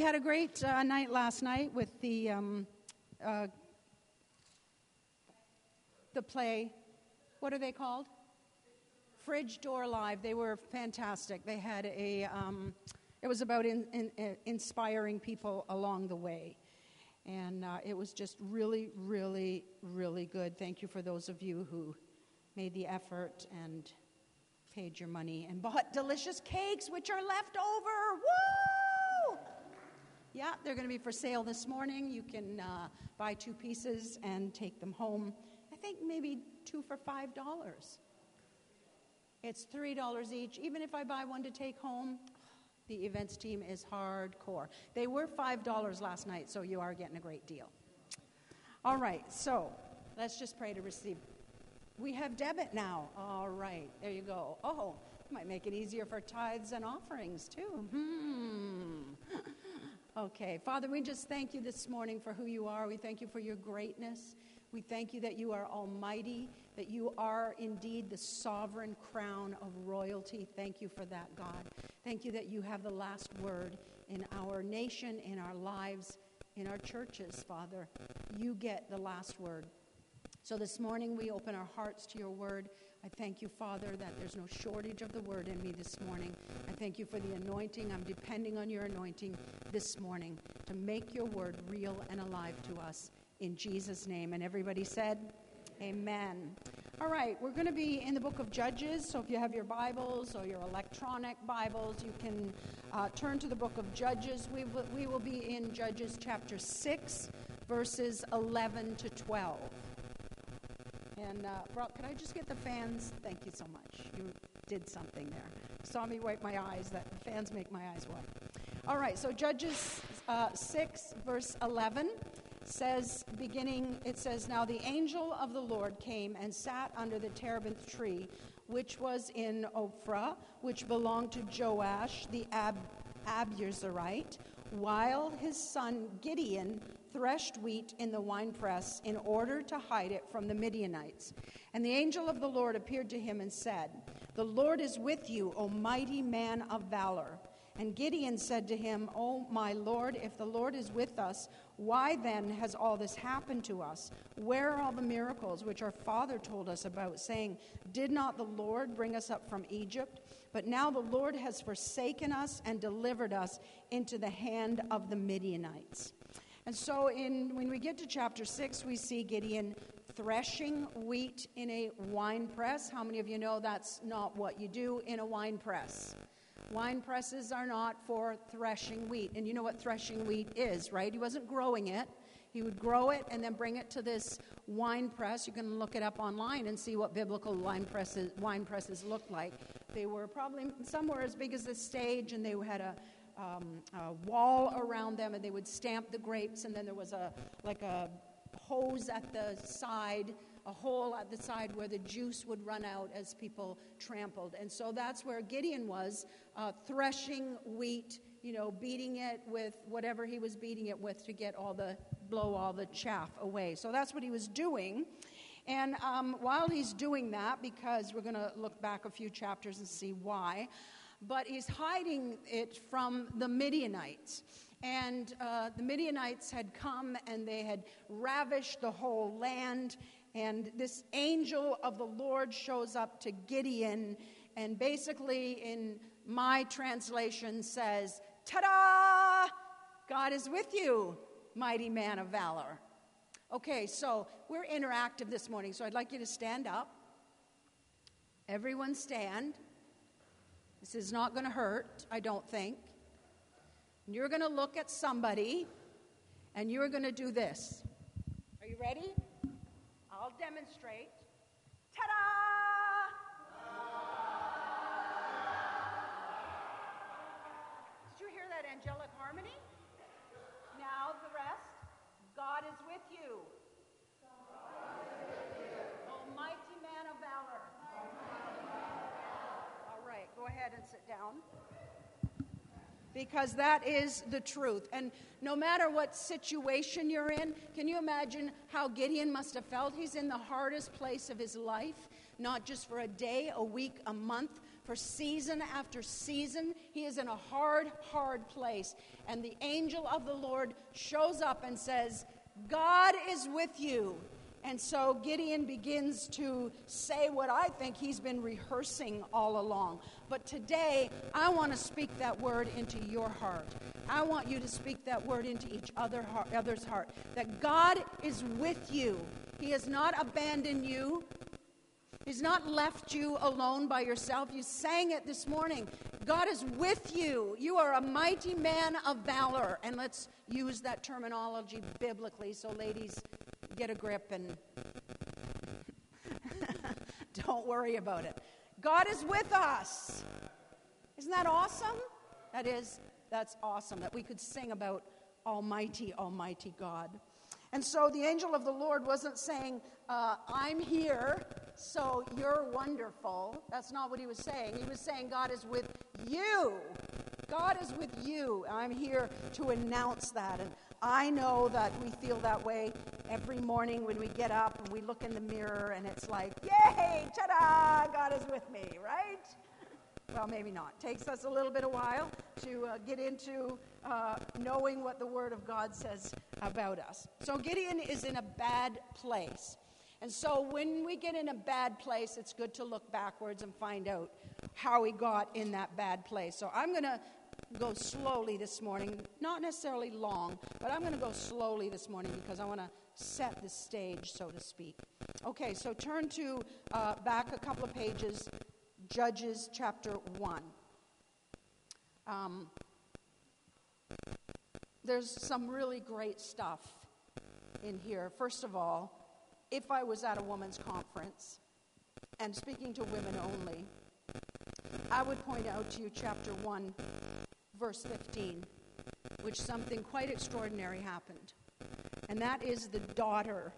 had a great night last night with the play. What are they called? Fridge Door Live. They were fantastic. They had it was about inspiring people along the way. And it was just really, really, really good. Thank you for those of you who made the effort and paid your money and bought delicious cakes, which are left over. Woo! Yeah, they're going to be for sale this morning. You can buy 2 pieces and take them home. I think maybe 2 for $5. It's $3 each. Even if I buy 1 to take home, the events team is hardcore. They were $5 last night, so you are getting a great deal. All right, so let's just pray to receive. We have debit now. All right, there you go. Oh, might make it easier for tithes and offerings, too. Okay, Father, we just thank you this morning for who you are. We thank you for your greatness. We thank you that you are almighty, that you are indeed the sovereign crown of royalty. Thank you for that, God. Thank you that you have the last word in our nation, in our lives, in our churches, Father. You get the last word. So this morning we open our hearts to your word. I thank you, Father, that there's no shortage of the word in me this morning. I thank you for the anointing. I'm depending on your anointing this morning to make your word real and alive to us. In Jesus' name. And everybody said, amen. All right, we're going to be in the book of Judges. So if you have your Bibles or your electronic Bibles, you can turn to the book of Judges. We will be in Judges chapter 6, verses 11 to 12. And, Brock, could I just get the fans? Thank you so much. You did something there. Saw me wipe my eyes. The fans make my eyes wet. All right, so Judges 6, verse 11 says, it says, "Now the angel of the Lord came and sat under the terebinth tree, which was in Ophrah, which belonged to Joash the Abiezrite, while his son Gideon threshed wheat in the winepress in order to hide it from the Midianites. And the angel of the Lord appeared to him and said, 'The Lord is with you, O mighty man of valor.' And Gideon said to him, 'O my Lord, if the Lord is with us, why then has all this happened to us? Where are all the miracles which our father told us about, saying, did not the Lord bring us up from Egypt? But now the Lord has forsaken us and delivered us into the hand of the Midianites.'" And so when we get to chapter 6, we see Gideon threshing wheat in a wine press. How many of you know that's not what you do in a wine press? Wine presses are not for threshing wheat. And you know what threshing wheat is, right? He wasn't growing it. He would grow it and then bring it to this wine press. You can look it up online and see what biblical wine presses looked like. They were probably somewhere as big as this stage, and they had a wall around them, and they would stamp the grapes, and then there was a hose at the side, a hole at the side where the juice would run out as people trampled. And so that's where Gideon was, threshing wheat, beating it with whatever he was beating it with to blow all the chaff away. So that's what he was doing. And while he's doing that, because we're going to look back a few chapters and see why, but he's hiding it from the Midianites. And the Midianites had come and they had ravished the whole land. And this angel of the Lord shows up to Gideon and basically in my translation says, "Ta-da! God is with you, mighty man of valor." Okay, so we're interactive this morning, so I'd like you to stand up. Everyone stand. This is not going to hurt, I don't think. And you're going to look at somebody, and you're going to do this. Are you ready? I'll demonstrate. Ta-da! Did you hear that angelic harmony? Now the rest. God is with you. Almighty man of valor. All right, go ahead and sit down. Because that is the truth. And no matter what situation you're in, can you imagine how Gideon must have felt? He's in the hardest place of his life, not just for a day, a week, a month, for season after season. He is in a hard, hard place. And the angel of the Lord shows up and says, God is with you. And so Gideon begins to say what I think he's been rehearsing all along. But today, I want to speak that word into your heart. I want you to speak that word into each other's heart. That God is with you. He has not abandoned you. He's not left you alone by yourself. You sang it this morning. God is with you. You are a mighty man of valor. And let's use that terminology biblically. So ladies, get a grip and don't worry about it. God is with us. Isn't that awesome? That's awesome that we could sing about Almighty, Almighty God. And so the angel of the Lord wasn't saying, I'm here, so you're wonderful. That's not what he was saying. He was saying, God is with you. God is with you. I'm here to announce that. And I know that we feel that way every morning when we get up and we look in the mirror and it's like, yay, ta-da, God is with me, right? Well, maybe not. Takes us a little bit of while to get into knowing what the Word of God says about us. So Gideon is in a bad place. And so when we get in a bad place, it's good to look backwards and find out how he got in that bad place. So I'm going to go slowly this morning, not necessarily long, but I'm going to go slowly this morning because I want to set the stage, so to speak. Okay, so turn to back a couple of pages, Judges chapter 1. There's some really great stuff in here. First of all, if I was at a women's conference and speaking to women only, I would point out to you chapter 1, verse 15, which something quite extraordinary happened. And that is the daughter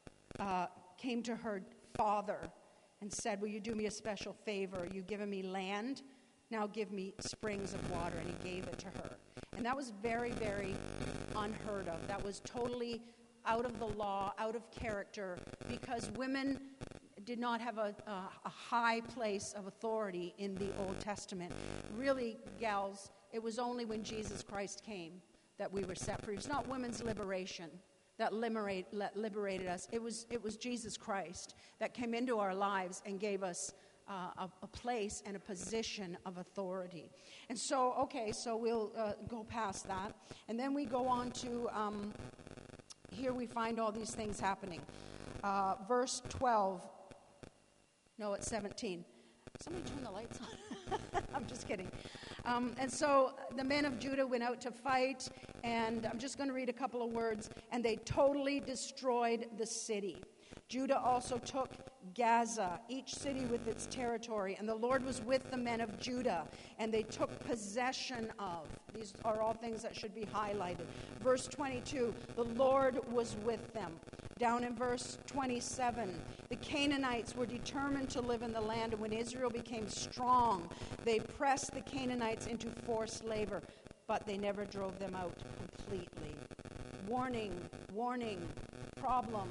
came to her father and said, will you do me a special favor? You've given me land, now give me springs of water. And he gave it to her. And that was very, very unheard of. That was totally out of the law, out of character, because women did not have a high place of authority in the Old Testament. Really, gals, it was only when Jesus Christ came that we were set free. It's not women's liberation that liberated us. It was Jesus Christ that came into our lives and gave us a place and a position of authority. And so, okay, so we'll go past that. And then we go on to, here we find all these things happening. Verse 12. No, it's 17. Somebody turn the lights on. I'm just kidding. And so the men of Judah went out to fight, and I'm just going to read a couple of words. And they totally destroyed the city. Judah also took Gaza, each city with its territory, and the Lord was with the men of Judah, and they took possession of. These are all things that should be highlighted. Verse 22, the Lord was with them. Down in verse 27, the Canaanites were determined to live in the land, and when Israel became strong, they pressed the Canaanites into forced labor, but they never drove them out completely. Warning, warning, problem.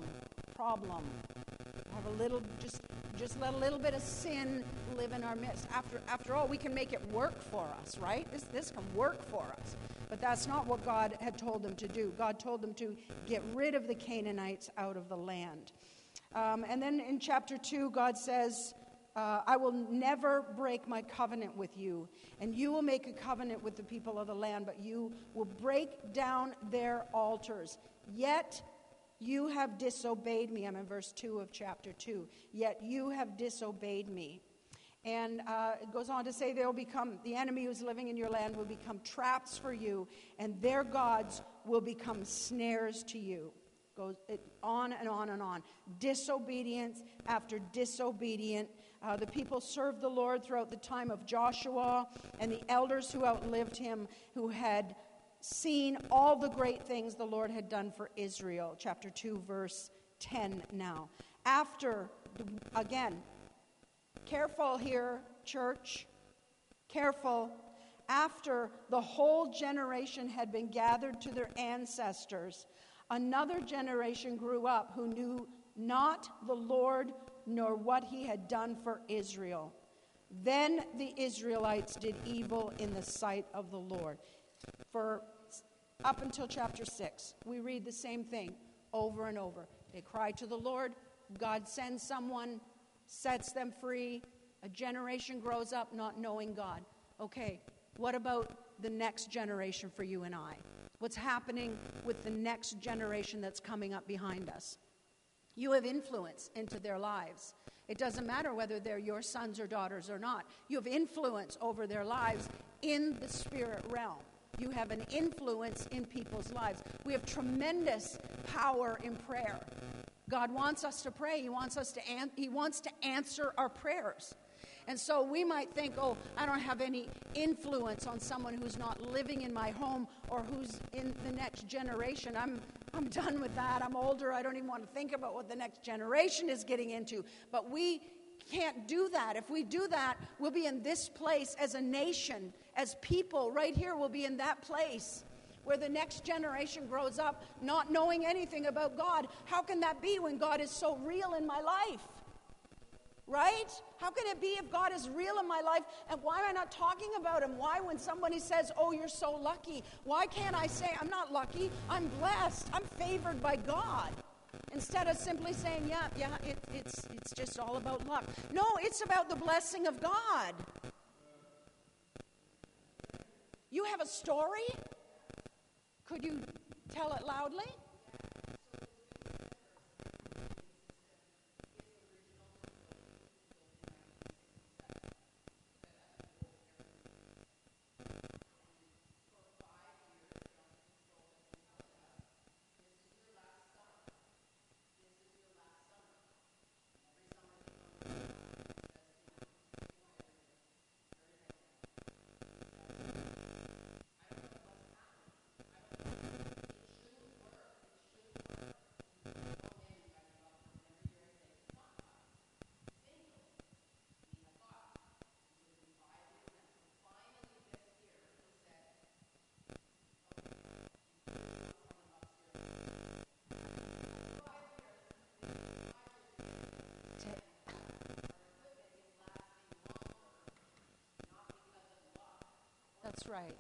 Have a little, just let a little bit of sin live in our midst. After all, we can make it work for us, right? This can work for us. But that's not what God had told them to do. God told them to get rid of the Canaanites out of the land. And then in chapter 2, God says, I will never break my covenant with you, and you will make a covenant with the people of the land, but you will break down their altars. Yet you have disobeyed me. I'm in verse 2 of chapter 2. Yet you have disobeyed me. And it goes on to say the enemy who's living in your land will become traps for you, and their gods will become snares to you. Goes on and on and on. Disobedience after disobedient. The people served the Lord throughout the time of Joshua, and the elders who outlived him, who had seen all the great things the Lord had done for Israel. Chapter 2, verse 10 now. After, again, careful here, church, careful. After the whole generation had been gathered to their ancestors, another generation grew up who knew not the Lord nor what he had done for Israel. Then the Israelites did evil in the sight of the Lord. For up until chapter 6, we read the same thing over and over. They cry to the Lord. God sends someone, sets them free. A generation grows up not knowing God. Okay, what about the next generation for you and I? What's happening with the next generation that's coming up behind us? You have influence into their lives. It doesn't matter whether they're your sons or daughters or not. You have influence over their lives in the spirit realm. You have an influence in people's lives. We have tremendous power in prayer. God wants us to pray. He wants to answer our prayers. And so we might think, oh, I don't have any influence on someone who's not living in my home or who's in the next generation. I'm done with that. I'm older. I don't even want to think about what the next generation is getting into. But we can't do that. If we do that, we'll be in this place as a nation, as people right here, we'll be in that place where the next generation grows up not knowing anything about God. How can that be when God is so real in my life? Right? How can it be if God is real in my life? And why am I not talking about him? Why, when somebody says, oh, you're so lucky, why can't I say, I'm not lucky, I'm blessed, I'm favored by God? Instead of simply saying, it's just all about luck. No, it's about the blessing of God. You have a story? Could you tell it loudly? That's right.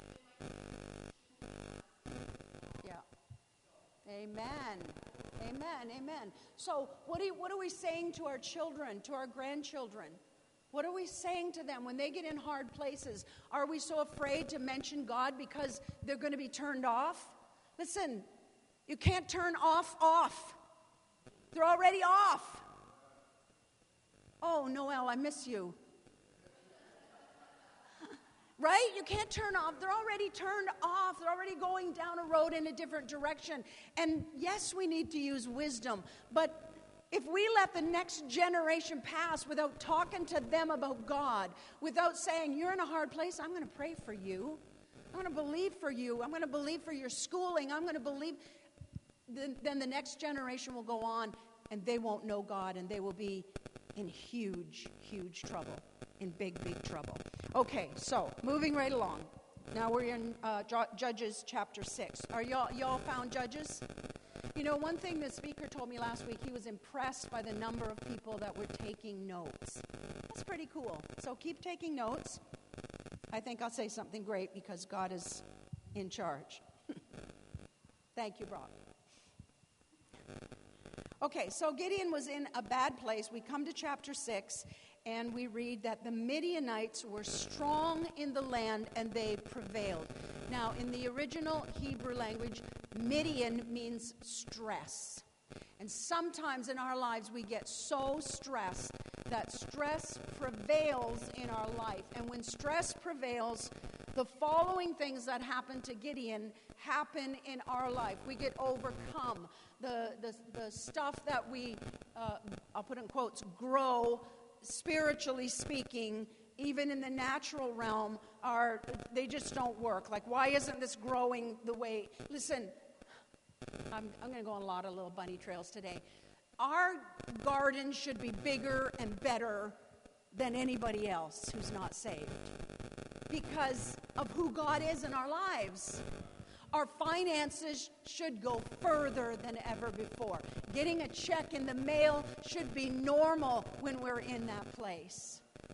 Yeah. Amen. Amen. Amen. So what are we saying to our children, to our grandchildren? What are we saying to them when they get in hard places? Are we so afraid to mention God because they're going to be turned off? Listen, you can't turn off. They're already off. Oh, Noel, I miss you. Right? You can't turn off. They're already turned off. They're already going down a road in a different direction. And yes, we need to use wisdom. But if we let the next generation pass without talking to them about God, without saying, you're in a hard place, I'm going to pray for you. I'm going to believe for you. I'm going to believe for your schooling. I'm going to believe. Then the next generation will go on and they won't know God and they will be in huge, huge trouble. In big, big trouble. Okay, so moving right along. Now we're in Judges chapter 6. Are y'all found Judges? You know, one thing the speaker told me last week, he was impressed by the number of people that were taking notes. That's pretty cool. So keep taking notes. I think I'll say something great because God is in charge. Thank you, Brock. Okay, so Gideon was in a bad place. We come to chapter 6. And we read that the Midianites were strong in the land and they prevailed. Now, in the original Hebrew language, Midian means stress. And sometimes in our lives we get so stressed that stress prevails in our life. And when stress prevails, the following things that happen to Gideon happen in our life. We get overcome. The stuff that we, I'll put in quotes, grow, spiritually speaking, even in the natural realm, they just don't work. Like, why isn't this growing the way? Listen, I'm going to go on a lot of little bunny trails today. Our garden should be bigger and better than anybody else who's not saved because of who God is in our lives. Our finances should go further than ever before. Getting a check in the mail should be normal when we're in that place.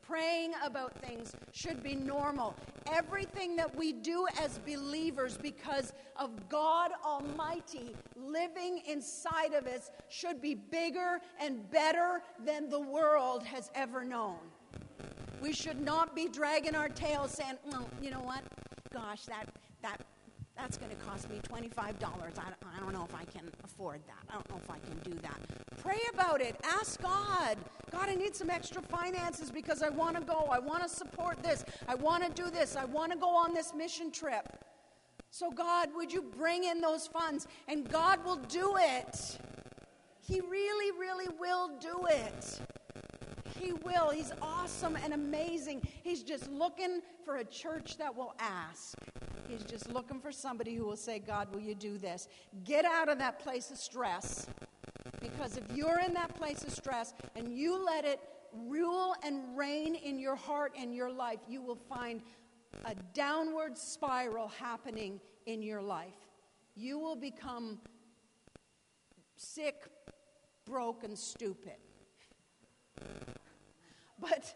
Praying about things should be normal. Everything that we do as believers, because of God Almighty living inside of us, should be bigger and better than the world has ever known. We should not be dragging our tails saying, "Oh, you know what? Gosh, that's going to cost me $25. I don't know if I can afford that. I don't know if I can do that." Pray about it. Ask God. God, I need some extra finances because I want to go. I want to support this. I want to do this. I want to go on this mission trip. So God, would you bring in those funds? And God will do it. He really, really will do it. He will. He's awesome and amazing. He's just looking for a church that will ask. He's just looking for somebody who will say, "God, will you do this?" Get out of that place of stress. Because if you're in that place of stress and you let it rule and reign in your heart and your life, you will find a downward spiral happening in your life. You will become sick, broke, and stupid. But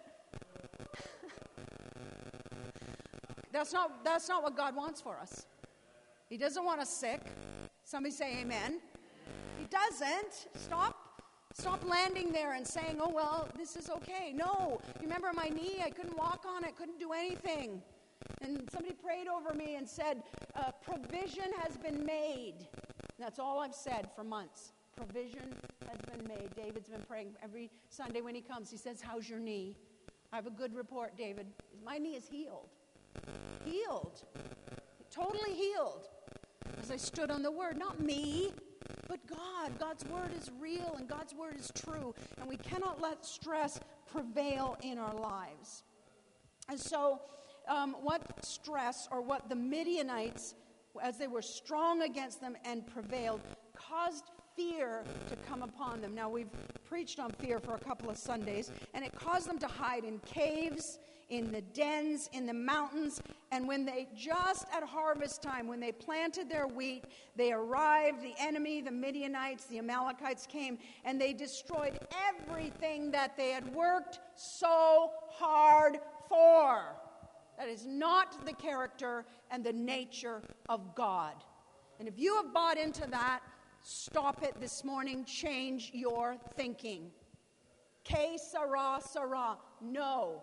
that's not what God wants for us. He doesn't want us sick. Somebody say amen. He doesn't. Stop landing there and saying, "Oh, well, this is okay." No. You remember my knee? I couldn't walk on it. Couldn't do anything. And somebody prayed over me and said, "Provision has been made." That's all I've said for months. Provision has been made. David's been praying every Sunday when he comes. He says, "How's your knee?" "I have a good report, David. My knee is healed." Healed. Totally healed. As I stood on the word, not me, but God. God's word is real and God's word is true. And we cannot let stress prevail in our lives. And so what stress, or what the Midianites, as they were strong against them and prevailed, caused fear to come upon them. Now, we've preached on fear for a couple of Sundays, and it caused them to hide in caves, in the dens, in the mountains. And when they, just at harvest time, when they planted their wheat, they arrived, the enemy, the Midianites, the Amalekites came, and they destroyed everything that they had worked so hard for. That is not the character and the nature of God. And if you have bought into that, stop it this morning. Change your thinking. Que sera, sera. No.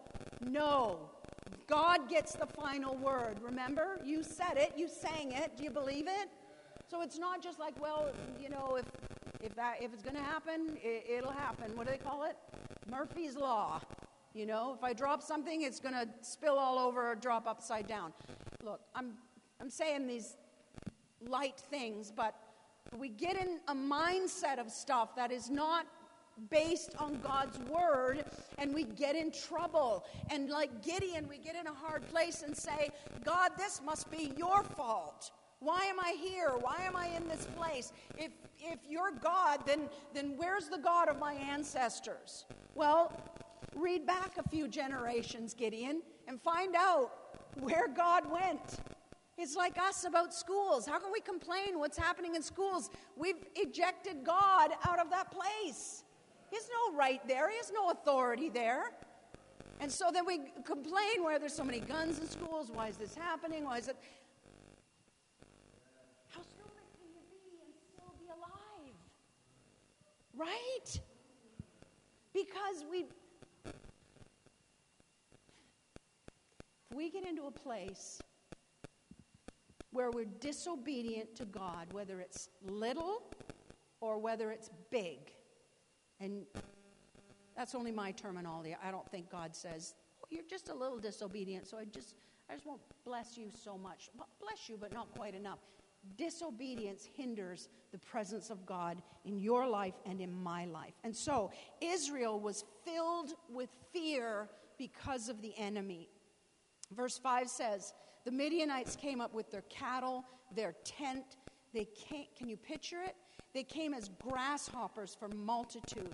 God gets the final word. Remember? You said it. You sang it. Do you believe it? So it's not just like, well, you know, if it's going to happen, it'll happen. What do they call it? Murphy's Law. You know, if I drop something, it's going to spill all over or drop upside down. Look, I'm saying these light things, but we get in a mindset of stuff that is not based on God's word, and we get in trouble. And like Gideon, we get in a hard place and say, "God, this must be your fault. Why am I here? Why am I in this place? If you're God, then where's the God of my ancestors?" Well, read back a few generations, Gideon, and find out where God went. It's like us about schools. How can we complain what's happening in schools? We've ejected God out of that place. He has no right there. He has no authority there. And so then we complain why there's so many guns in schools. Why is this happening? Why is it? How stupid can you be and still be alive? Right? Because if we get into a place where we're disobedient to God, whether it's little or whether it's big, and that's only my terminology. I don't think God says, "Oh, you're just a little disobedient, so I just won't bless you so much." Bless you, but not quite enough. Disobedience hinders the presence of God in your life and in my life. And so Israel was filled with fear because of the enemy. Verse 5 says, the Midianites came up with their cattle, their tent. They came, can you picture it? They came as grasshoppers for multitude.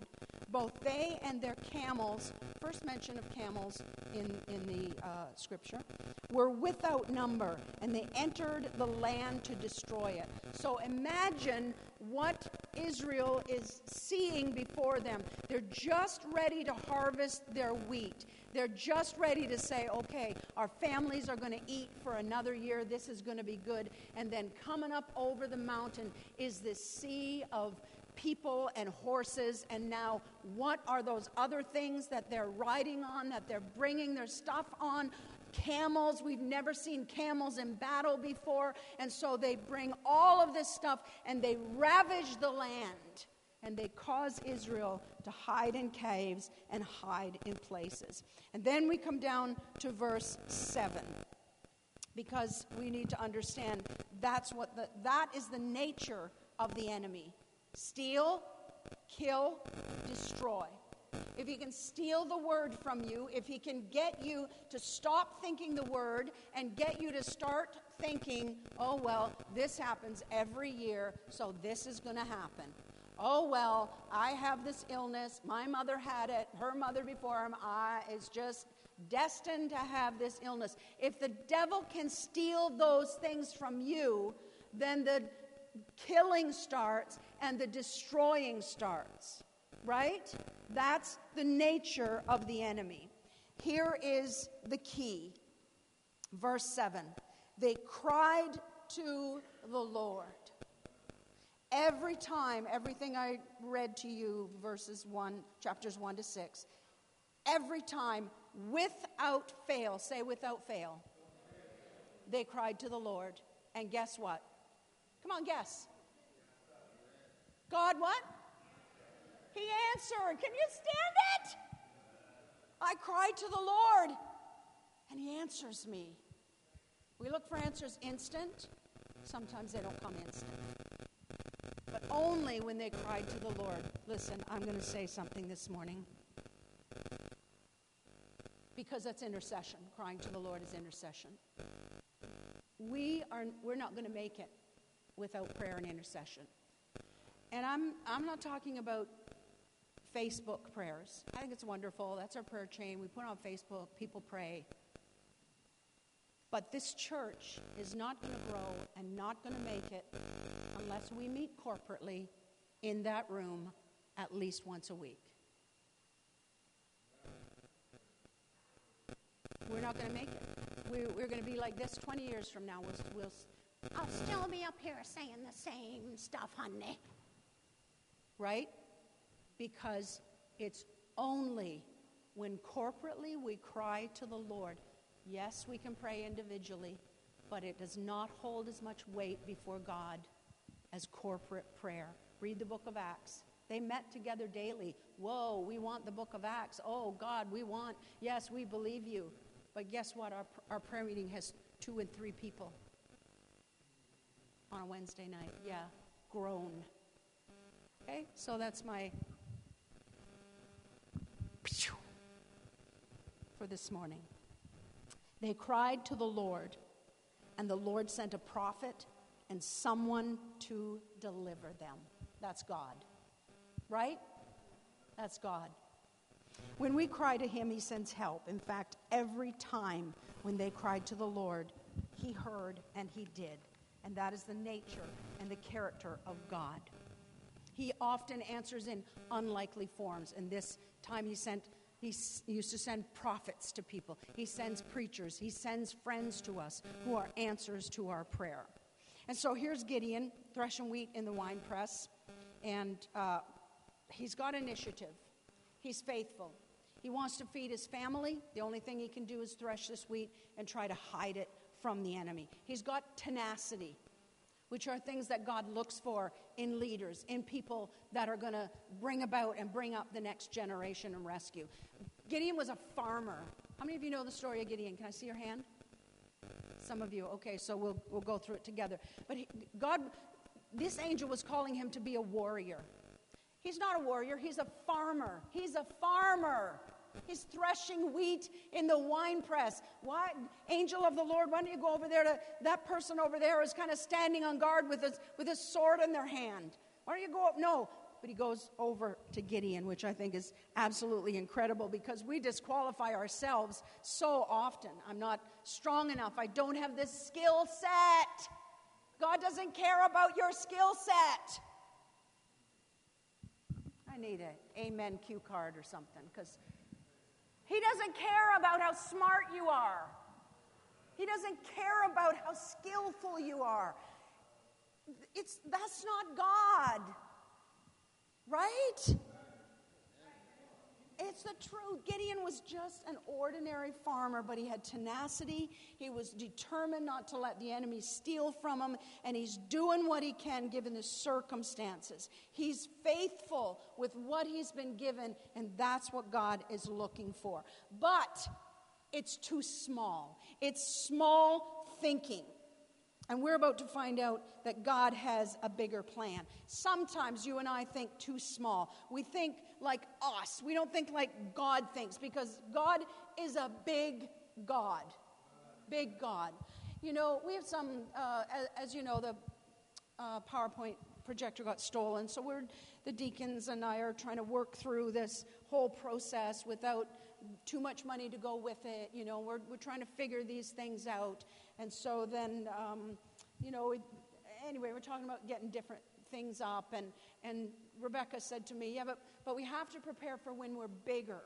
Both they and their camels, first mention of camels in the scripture, were without number, and they entered the land to destroy it. So imagine what Israel is seeing before them. They're just ready to harvest their wheat. They're just ready to say, okay, our families are going to eat for another year. This is going to be good. And then coming up over the mountain is this sea of people and horses. And now what are those other things that they're riding on, that they're bringing their stuff on? Camels. We've never seen camels in battle before. And so they bring all of this stuff and they ravage the land. And they cause Israel to hide in caves and hide in places. And then we come down to verse 7. Because we need to understand that is the nature of the enemy. Steal, kill, destroy. If he can steal the word from you, if he can get you to stop thinking the word and get you to start thinking, oh, well, this happens every year, so this is going to happen. Oh, well, I have this illness. My mother had it. Her mother before him is just destined to have this illness. If the devil can steal those things from you, then the killing starts and the destroying starts. Right? That's the nature of the enemy. Here is the key. Verse 7. They cried to the Lord. Every time, everything I read to you, chapters 1 to 6, every time, without fail, say without fail, they cried to the Lord. And guess what? Come on, guess. God what? He answered. Can you stand it? I cried to the Lord, and he answers me. We look for answers instant. Sometimes they don't come instant. But only when they cried to the Lord. Listen, I'm going to say something this morning. Because that's intercession. Crying to the Lord is intercession. We're not going to make it without prayer and intercession. And I'm not talking about Facebook prayers. I think it's wonderful. That's our prayer chain. We put it on Facebook. People pray. But this church is not going to grow and not going to make it unless we meet corporately in that room at least once a week. We're not going to make it. We're going to be like this 20 years from now. I'll still be up here saying the same stuff, honey. Right? Because it's only when corporately we cry to the Lord. Yes, we can pray individually, but it does not hold as much weight before God as corporate prayer. Read the book of Acts. They met together daily. Whoa, we want the book of Acts. Oh, God, yes, we believe you. But guess what? Our prayer meeting has 2 and 3 people on a Wednesday night. Yeah, grown. Okay, so that's my for this morning. They cried to the Lord, and the Lord sent a prophet and someone to deliver them. That's God. Right? That's God. When we cry to him, he sends help. In fact, every time when they cried to the Lord, he heard and he did. And that is the nature and the character of God. He often answers in unlikely forms. And this time he used to send prophets to people. He sends preachers. He sends friends to us who are answers to our prayer. And so here's Gideon threshing wheat in the winepress. And he's got initiative. He's faithful. He wants to feed his family. The only thing he can do is thresh this wheat and try to hide it from the enemy. He's got tenacity, which are things that God looks for in leaders, in people that are going to bring about and bring up the next generation and rescue. Gideon was a farmer. How many of you know the story of Gideon? Can I see your hand? Some of you. Okay, so we'll go through it together. But this angel was calling him to be a warrior. He's not a warrior. He's a farmer. He's a farmer. He's threshing wheat in the winepress. Why, angel of the Lord, why don't you go over there to that person over there is kind of standing on guard with a sword in their hand. Why don't you go up? No, but he goes over to Gideon, which I think is absolutely incredible because we disqualify ourselves so often. I'm not strong enough. I don't have this skill set. God doesn't care about your skill set. I need an amen cue card or something because he doesn't care about how smart you are. He doesn't care about how skillful you are. That's not God, right? It's the truth. Gideon was just an ordinary farmer, but he had tenacity. He was determined not to let the enemy steal from him, and he's doing what he can given the circumstances. He's faithful with what he's been given, and that's what God is looking for. But it's too small. It's small thinking. And we're about to find out that God has a bigger plan. Sometimes you and I think too small. We think like us. We don't think like God thinks because God is a big God. Big God. You know, we have some, as you know, the PowerPoint projector got stolen. So the deacons and I are trying to work through this whole process without too much money to go with it. You know, we're trying to figure these things out. And so then, anyway, we're talking about getting different things up. And Rebecca said to me, yeah, but we have to prepare for when we're bigger.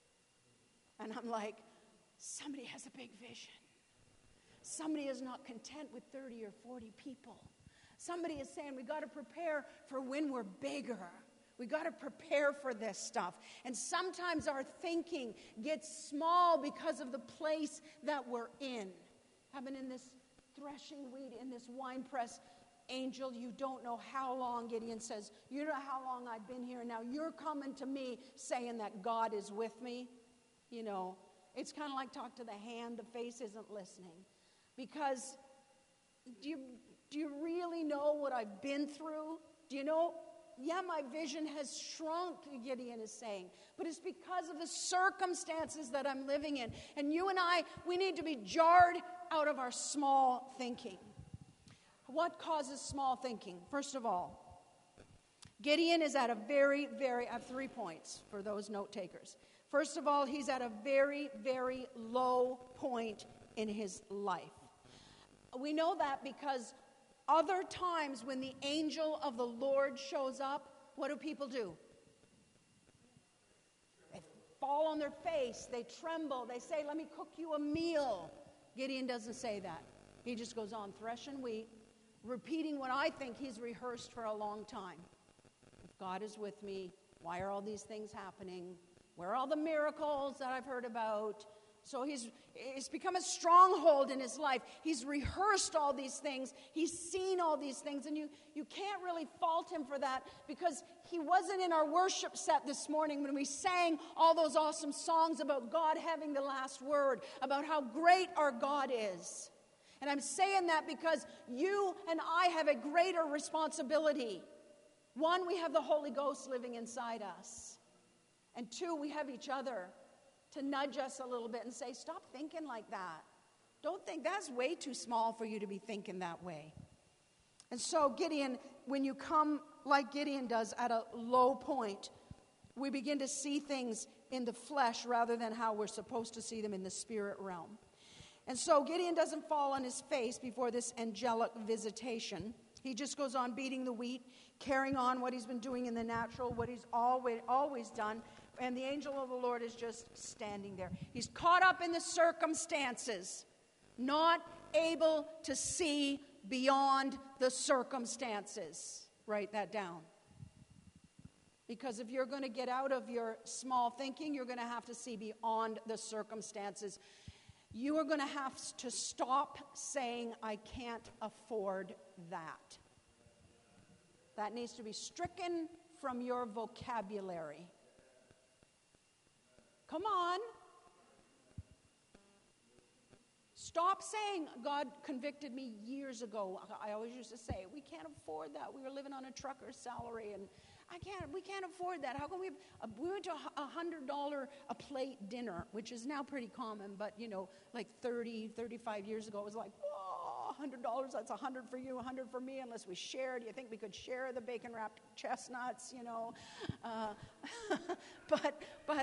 And I'm like, somebody has a big vision. Somebody is not content with 30 or 40 people. Somebody is saying we got to prepare for when we're bigger. We got to prepare for this stuff. And sometimes our thinking gets small because of the place that we're in. I've been in this threshing wheat in this wine press. Angel, you don't know how long, Gideon says, you know how long I've been here. Now you're coming to me saying that God is with me. You know, it's kind of like talk to the hand, the face isn't listening. Because do you really know what I've been through? Do you know? Yeah, my vision has shrunk, Gideon is saying. But it's because of the circumstances that I'm living in. And you and I, we need to be jarred out of our small thinking. What causes small thinking? First of all, Gideon is at a I have 3 points for those note takers. First of all, he's at a very, very low point in his life. We know that because other times when the angel of the Lord shows up, what do people do? They fall on their face, they tremble, they say, let me cook you a meal. Gideon doesn't say that. He just goes on threshing wheat, repeating what I think he's rehearsed for a long time. If God is with me, why are all these things happening? Where are all the miracles that I've heard about? So it's become a stronghold in his life. He's rehearsed all these things. He's seen all these things. And you can't really fault him for that because he wasn't in our worship set this morning when we sang all those awesome songs about God having the last word, about how great our God is. And I'm saying that because you and I have a greater responsibility. 1, we have the Holy Ghost living inside us. And 2, we have each other to nudge us a little bit and say, stop thinking like that. Don't think that's way too small for you to be thinking that way. And so Gideon, when you come like Gideon does at a low point, we begin to see things in the flesh rather than how we're supposed to see them in the spirit realm. And so Gideon doesn't fall on his face before this angelic visitation. He just goes on beating the wheat, carrying on what he's been doing in the natural, what he's always done. And the angel of the Lord is just standing there. He's caught up in the circumstances, not able to see beyond the circumstances. Write that down. Because if you're going to get out of your small thinking, you're going to have to see beyond the circumstances. You are going to have to stop saying, I can't afford that. That needs to be stricken from your vocabulary. Come on. Stop saying, God convicted me years ago. I always used to say, we can't afford that. We were living on a trucker's salary, and we can't afford that. How can we went to a $100 a plate dinner, which is now pretty common, but, like 30, 35 years ago, it was like, whoa. $100, that's $100 for you, $100 for me, unless we share. Do you think we could share the bacon-wrapped chestnuts, you know? But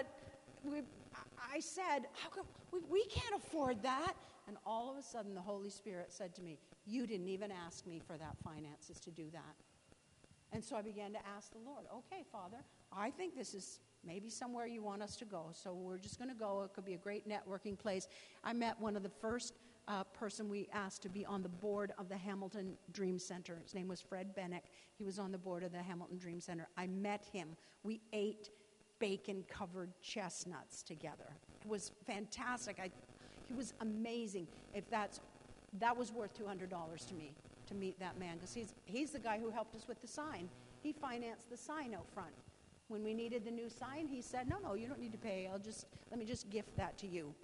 I said, how come we can't afford that? And all of a sudden, the Holy Spirit said to me, you didn't even ask me for that finances to do that. And so I began to ask the Lord, okay, Father, I think this is maybe somewhere you want us to go. So we're just going to go. It could be a great networking place. I met one of the first person we asked to be on the board of the Hamilton Dream Center. His name was Fred Bennick. He was on the board of the Hamilton Dream Center. I met him. We ate bacon-covered chestnuts together. It was fantastic. He was amazing. That was worth $200 to me, to meet that man, because he's the guy who helped us with the sign. He financed the sign out front. When we needed the new sign, he said, no, you don't need to pay. Let me just gift that to you.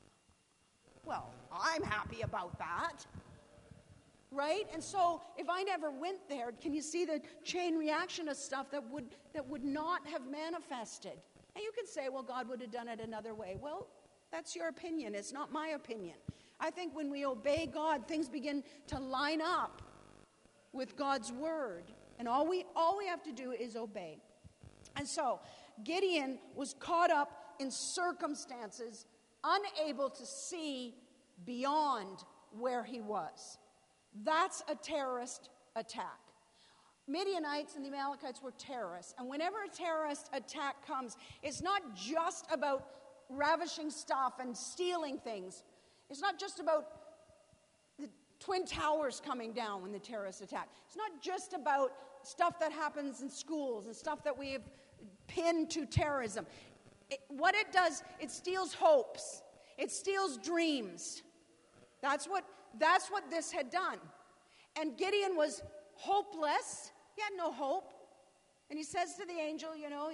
Well, I'm happy about that. Right? And so if I never went there, can you see the chain reaction of stuff that would not have manifested? And you could say, well, God would have done it another way. Well, that's your opinion. It's not my opinion. I think when we obey God, things begin to line up with God's word. And all we have to do is obey. And so Gideon was caught up in circumstances, unable to see beyond where he was. That's a terrorist attack. Midianites and the Amalekites were terrorists. And whenever a terrorist attack comes, it's not just about ravishing stuff and stealing things. It's not just about the Twin Towers coming down when the terrorists attack. It's not just about stuff that happens in schools and stuff that we have pinned to terrorism. What it does, it steals hopes. It steals dreams. That's what this had done. And Gideon was hopeless. He had no hope. And he says to the angel,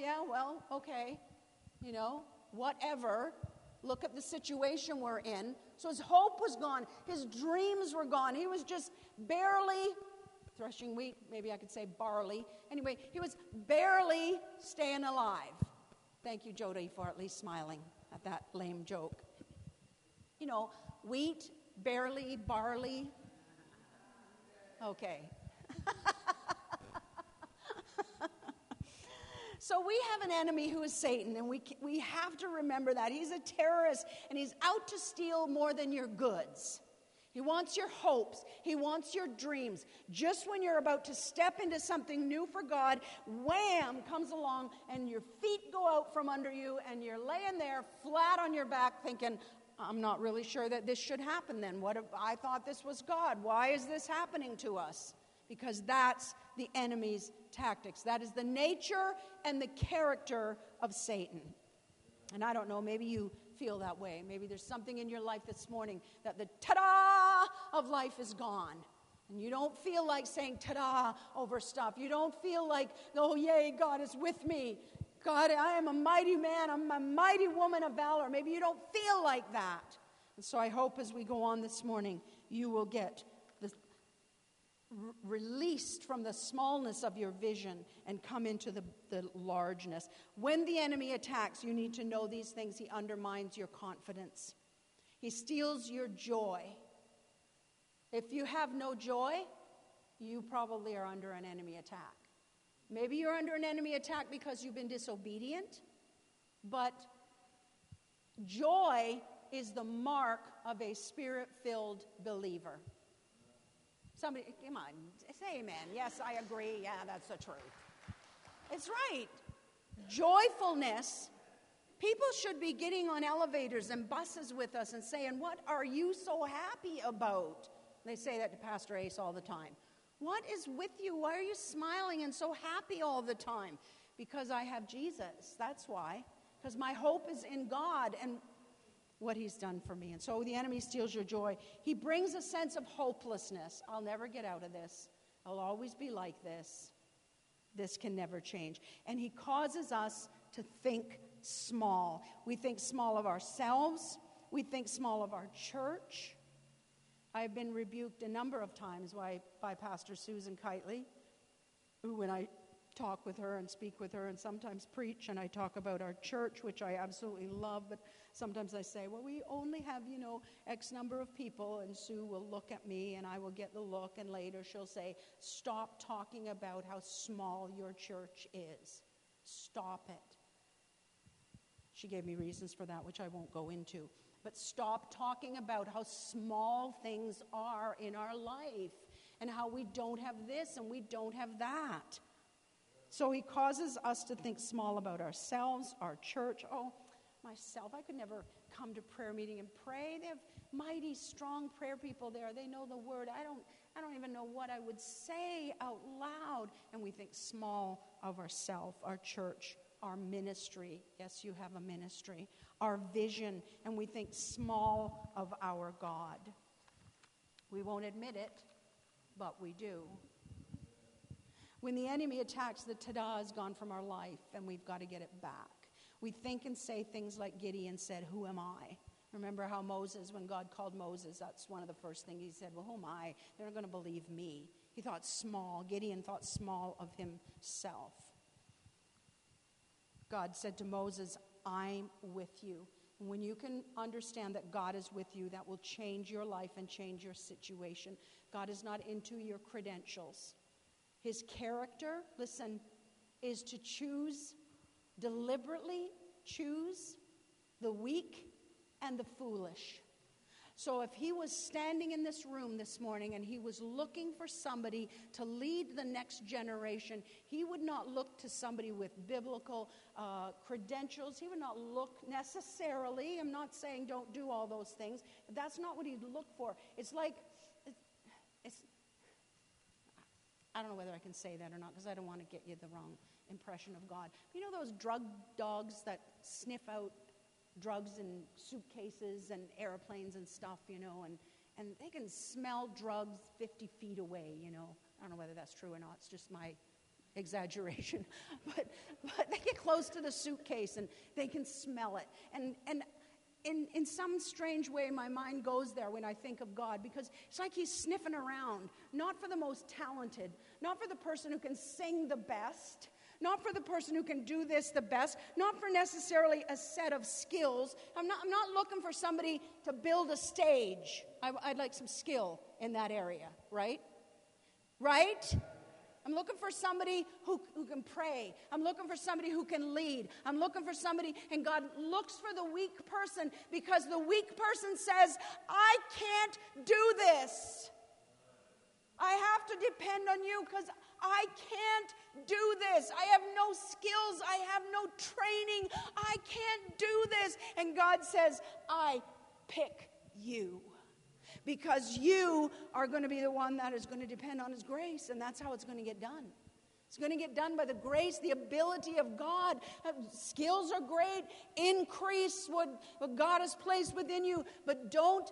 okay, whatever. Look at the situation we're in. So his hope was gone. His dreams were gone. He was just barely threshing wheat. Maybe I could say barley. Anyway, he was barely staying alive. Thank you, Jody, for at least smiling at that lame joke. Wheat, barely, barley. Okay. So we have an enemy who is Satan, and we have to remember that. He's a terrorist, and he's out to steal more than your goods. He wants your hopes. He wants your dreams. Just when you're about to step into something new for God, wham, comes along, and your feet go out from under you, and you're laying there flat on your back thinking, I'm not really sure that this should happen then. What if I thought this was God? Why is this happening to us? Because that's the enemy's tactics. That is the nature and the character of Satan. And I don't know, maybe you feel that way. Maybe there's something in your life this morning that the ta-da of life is gone. And you don't feel like saying ta-da over stuff. You don't feel like, oh, yay, God is with me. God, I am a mighty man. I'm a mighty woman of valor. Maybe you don't feel like that. And so I hope as we go on this morning, you will get released from the smallness of your vision and come into the largeness. When the enemy attacks, you need to know these things. He undermines your confidence. He steals your joy. If you have no joy, you probably are under an enemy attack. Maybe you're under an enemy attack because you've been disobedient, but joy is the mark of a spirit-filled believer. Somebody, come on, say amen. Yes, I agree. Yeah, that's the truth. It's right. Joyfulness. People should be getting on elevators and buses with us and saying, what are you so happy about? They say that to Pastor Ace all the time. What is with you? Why are you smiling and so happy all the time? Because I have Jesus. That's why. Because my hope is in God and what he's done for me. And so the enemy steals your joy. He brings a sense of hopelessness. I'll never get out of this. I'll always be like this. This can never change. And he causes us to think small. We think small of ourselves. We think small of our church. I've been rebuked a number of times by Pastor Susan Kitely, who, when I talk with her and speak with her and sometimes preach, and I talk about our church, which I absolutely love, but sometimes I say, well, we only have, X number of people, and Sue will look at me, and I will get the look, and later she'll say, stop talking about how small your church is. Stop it. She gave me reasons for that, which I won't go into. But stop talking about how small things are in our life and how we don't have this and we don't have that. So he causes us to think small about ourselves, our church. Oh, myself, I could never come to prayer meeting and pray. They have mighty, strong prayer people there. They know the word. I don't even know what I would say out loud. And we think small of ourselves, our church, our ministry. Yes, you have a ministry. Our vision. And we think small of our God. We won't admit it, but we do. When the enemy attacks, the tada is gone from our life, and we've got to get it back. We think and say things like Gideon said, who am I? Remember how Moses, when God called Moses, that's one of the first things he said, well, who am I? They're not going to believe me. He thought small. Gideon thought small of himself. God said to Moses, I'm with you. And when you can understand that God is with you, that will change your life and change your situation. God is not into your credentials. His character, listen, is to deliberately choose the weak and the foolish. So if he was standing in this room this morning and he was looking for somebody to lead the next generation, he would not look to somebody with biblical credentials. He would not look necessarily, I'm not saying don't do all those things, but that's not what he'd look for. It's like, I don't know whether I can say that or not because I don't want to get you the wrong impression of God. You know those drug dogs that sniff out drugs in suitcases and airplanes and stuff, and they can smell drugs 50 feet away, I don't know whether that's true or not. It's just my exaggeration. But they get close to the suitcase and they can smell it. And in some strange way, my mind goes there when I think of God, because it's like he's sniffing around, not for the most talented, not for the person who can sing the best, not for the person who can do this the best, not for necessarily a set of skills. I'm not looking for somebody to build a stage. I'd like some skill in that area, right? Right? I'm looking for somebody who can pray. I'm looking for somebody who can lead. I'm looking for somebody, and God looks for the weak person because the weak person says, I can't do this. I have to depend on you because I can't do this. I have no skills. I have no training. I can't do this. And God says, I pick you. Because you are going to be the one that is going to depend on his grace. And that's how it's going to get done. It's going to get done by the grace, the ability of God. Skills are great. Increase what God has placed within you. But don't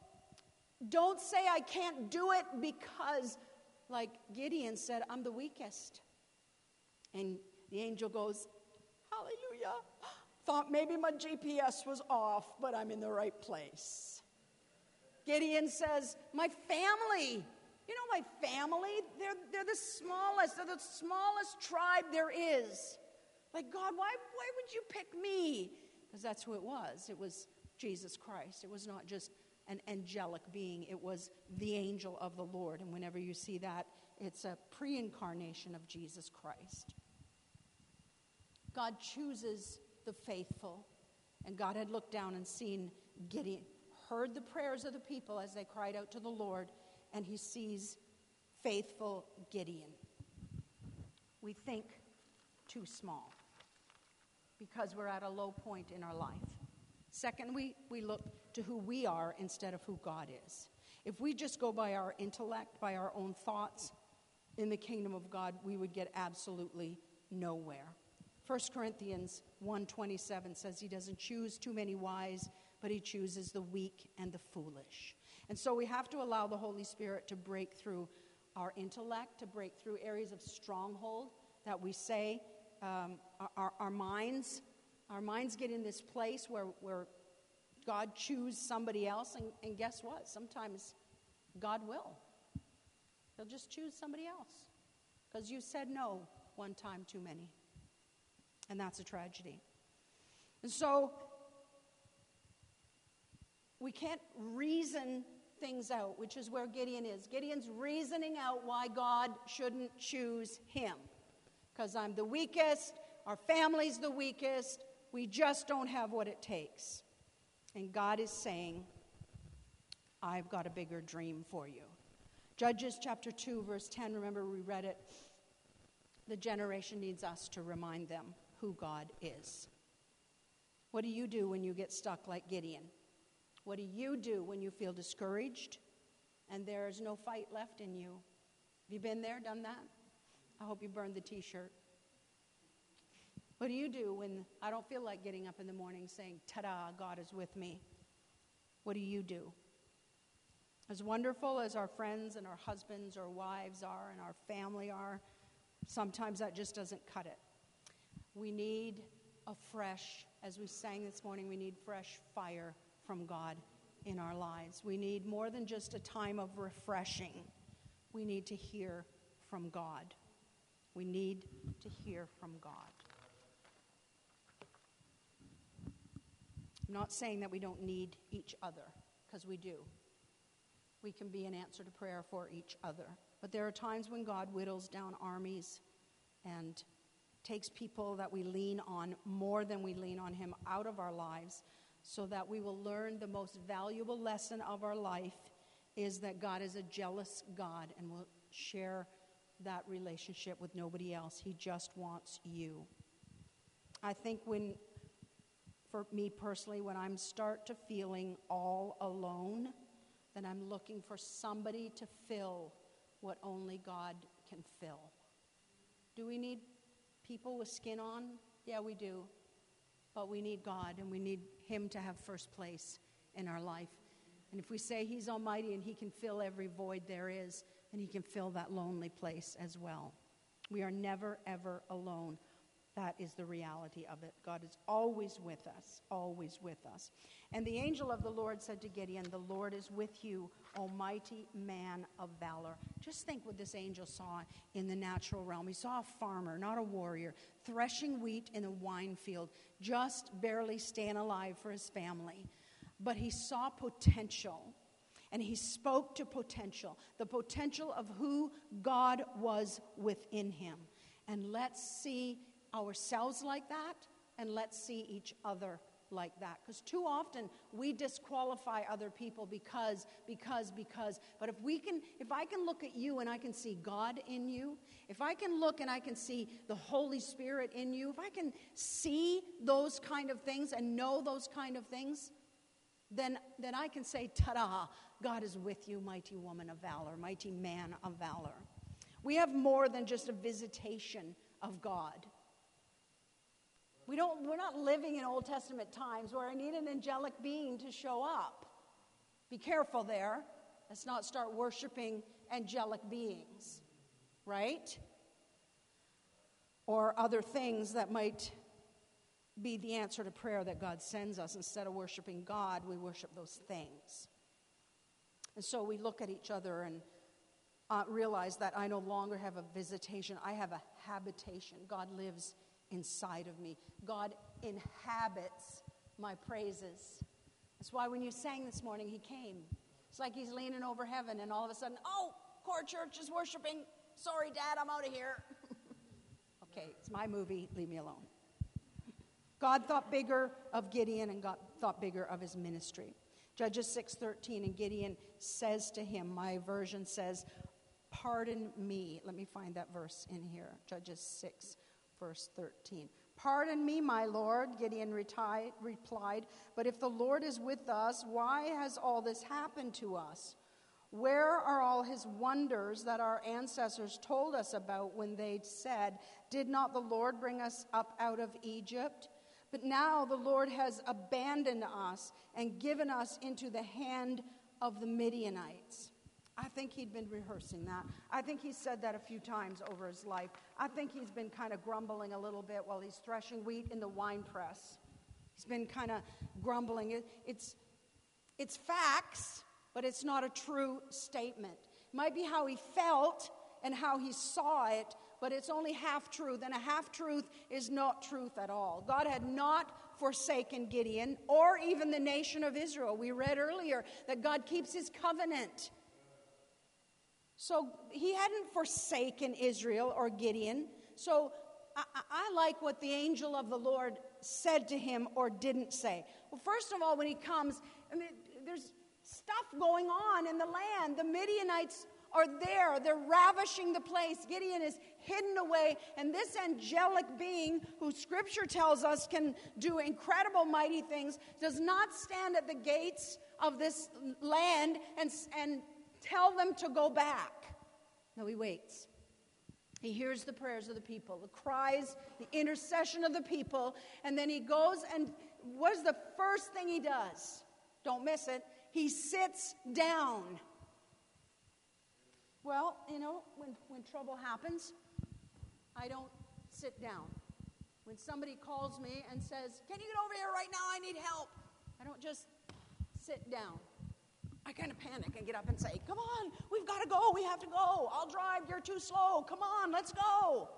say I can't do it because, like Gideon said, I'm the weakest. And the angel goes, hallelujah. Thought maybe my GPS was off, but I'm in the right place. Gideon says, my family, my family, they're the smallest tribe there is. Like, God, why would you pick me? Because that's who it was. It was Jesus Christ. It was not just an angelic being. It was the angel of the Lord. And whenever you see that, it's a pre-incarnation of Jesus Christ. God chooses the faithful. And God had looked down and seen Gideon, heard the prayers of the people as they cried out to the Lord, and he sees faithful Gideon. We think too small because we're at a low point in our life. Second, we look to who we are instead of who God is. If we just go by our intellect, by our own thoughts in the kingdom of God, we would get absolutely nowhere. 1 Corinthians 1:27 says he doesn't choose too many wise, but he chooses the weak and the foolish. And so we have to allow the Holy Spirit to break through our intellect, to break through areas of stronghold that we say, our minds get in this place where God chooses somebody else, and guess what? Sometimes God will. He'll just choose somebody else because you said no one time too many. And that's a tragedy. And so we can't reason things out, which is where Gideon is. Gideon's reasoning out why God shouldn't choose him. Because I'm the weakest, our family's the weakest, we just don't have what it takes. And God is saying, I've got a bigger dream for you. Judges chapter 2, verse 10, remember we read it. The generation needs us to remind them who God is. What do you do when you get stuck like Gideon? What do you do when you feel discouraged and there's no fight left in you? Have you been there, done that? I hope you burned the t-shirt. What do you do when I don't feel like getting up in the morning saying, ta-da, God is with me? What do you do? As wonderful as our friends and our husbands or wives are and our family are, sometimes that just doesn't cut it. We need a fresh, as we sang this morning, we need fresh fire from God in our lives. We need more than just a time of refreshing. We need to hear from God. We need to hear from God. I'm not saying that we don't need each other, because we do. We can be an answer to prayer for each other. But there are times when God whittles down armies and takes people that we lean on more than we lean on him out of our lives, so that we will learn the most valuable lesson of our life is that God is a jealous God and will share that relationship with nobody else. He just wants you. I think for me personally, when I start to feeling all alone, then I'm looking for somebody to fill what only God can fill. Do we need people with skin on? Yeah, we do. But we need God, and we need him to have first place in our life. And if we say he's almighty and he can fill every void there is, then he can fill that lonely place as well. We are never, ever alone. That is the reality of it. God is always with us, always with us. And the angel of the Lord said to Gideon, the Lord is with you, O mighty man of valor. Just think what this angel saw in the natural realm. He saw a farmer, not a warrior, threshing wheat in a wine field, just barely staying alive for his family. But he saw potential, and he spoke to potential, the potential of who God was within him. And let's see ourselves like that, and let's see each other like that. Because too often we disqualify other people because. But if I can look at you and I can see God in you, if I can look and I can see the Holy Spirit in you, if I can see those kind of things and know those kind of things, then I can say, ta-da, God is with you, mighty woman of valor, mighty man of valor. We have more than just a visitation of God. We're not living in Old Testament times where I need an angelic being to show up. Be careful there. Let's not start worshiping angelic beings, right? Or other things that might be the answer to prayer that God sends us. Instead of worshiping God, we worship those things. And so we look at each other and realize that I no longer have a visitation. I have a habitation. God lives inside of me. God inhabits my praises. That's why when you sang this morning, he came. It's like he's leaning over heaven, and all of a sudden, oh, Core Church is worshiping. Sorry, Dad, I'm out of here. Okay, it's my movie. Leave me alone. God thought bigger of Gideon, and God thought bigger of his ministry. Judges 6:13, and Gideon says to him, my version says, pardon me. Let me find that verse in here. Judges 6, verse 13. Pardon me, my Lord, Gideon replied, but if the Lord is with us, why has all this happened to us? Where are all his wonders that our ancestors told us about when they said, did not the Lord bring us up out of Egypt? But now the Lord has abandoned us and given us into the hand of the Midianites. I think he'd been rehearsing that. I think he said that a few times over his life. I think he's been kind of grumbling a little bit while he's threshing wheat in the wine press. He's been kind of grumbling. It's facts, but it's not a true statement. It might be how he felt and how he saw it, but it's only half truth, and a half truth is not truth at all. God had not forsaken Gideon or even the nation of Israel. We read earlier that God keeps his covenant. So he hadn't forsaken Israel or Gideon. So I like what the angel of the Lord said to him or didn't say. Well, first of all, when he comes, I mean, there's stuff going on in the land. The Midianites are there. They're ravishing the place. Gideon is hidden away. And this angelic being, who Scripture tells us can do incredible, mighty things, does not stand at the gates of this land and tell them to go back. No, he waits. He hears the prayers of the people, the cries, the intercession of the people, and then he goes and what is the first thing he does? Don't miss it. He sits down. Well, you know, when trouble happens, I don't sit down. When somebody calls me and says, "Can you get over here right now? I need help." I don't just sit down. I kind of panic and get up and say, "Come on, we've got to go. We have to go. I'll drive. You're too slow. Come on, let's go."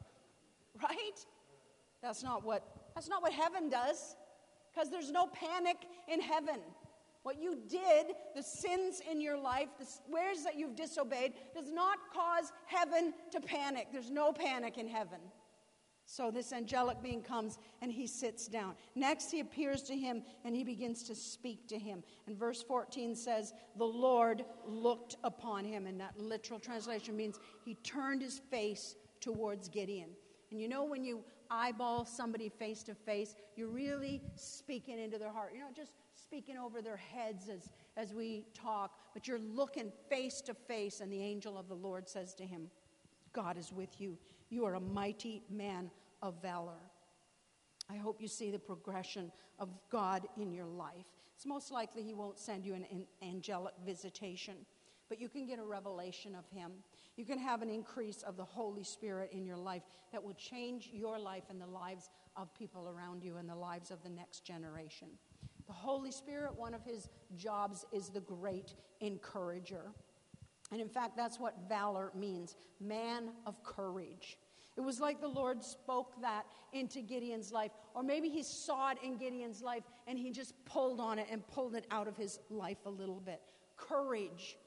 Right? That's not what heaven does, because there's no panic in heaven. What you did, the sins in your life, the ways that you've disobeyed, does not cause heaven to panic. There's no panic in heaven. So this angelic being comes and he sits down. Next he appears to him and he begins to speak to him. And verse 14 says, the Lord looked upon him. And that literal translation means he turned his face towards Gideon. And you know, when you eyeball somebody face to face, you're really speaking into their heart. You're not just speaking over their heads as we talk, but you're looking face to face. And the angel of the Lord says to him, God is with you. You are a mighty man of valor. I hope you see the progression of God in your life. It's most likely he won't send you an angelic visitation, but you can get a revelation of him. You can have an increase of the Holy Spirit in your life that will change your life and the lives of people around you and the lives of the next generation. The Holy Spirit, one of his jobs is the great encourager. And in fact, that's what valor means, man of courage. It was like the Lord spoke that into Gideon's life, or maybe he saw it in Gideon's life and he just pulled on it and pulled it out of his life a little bit. Courage.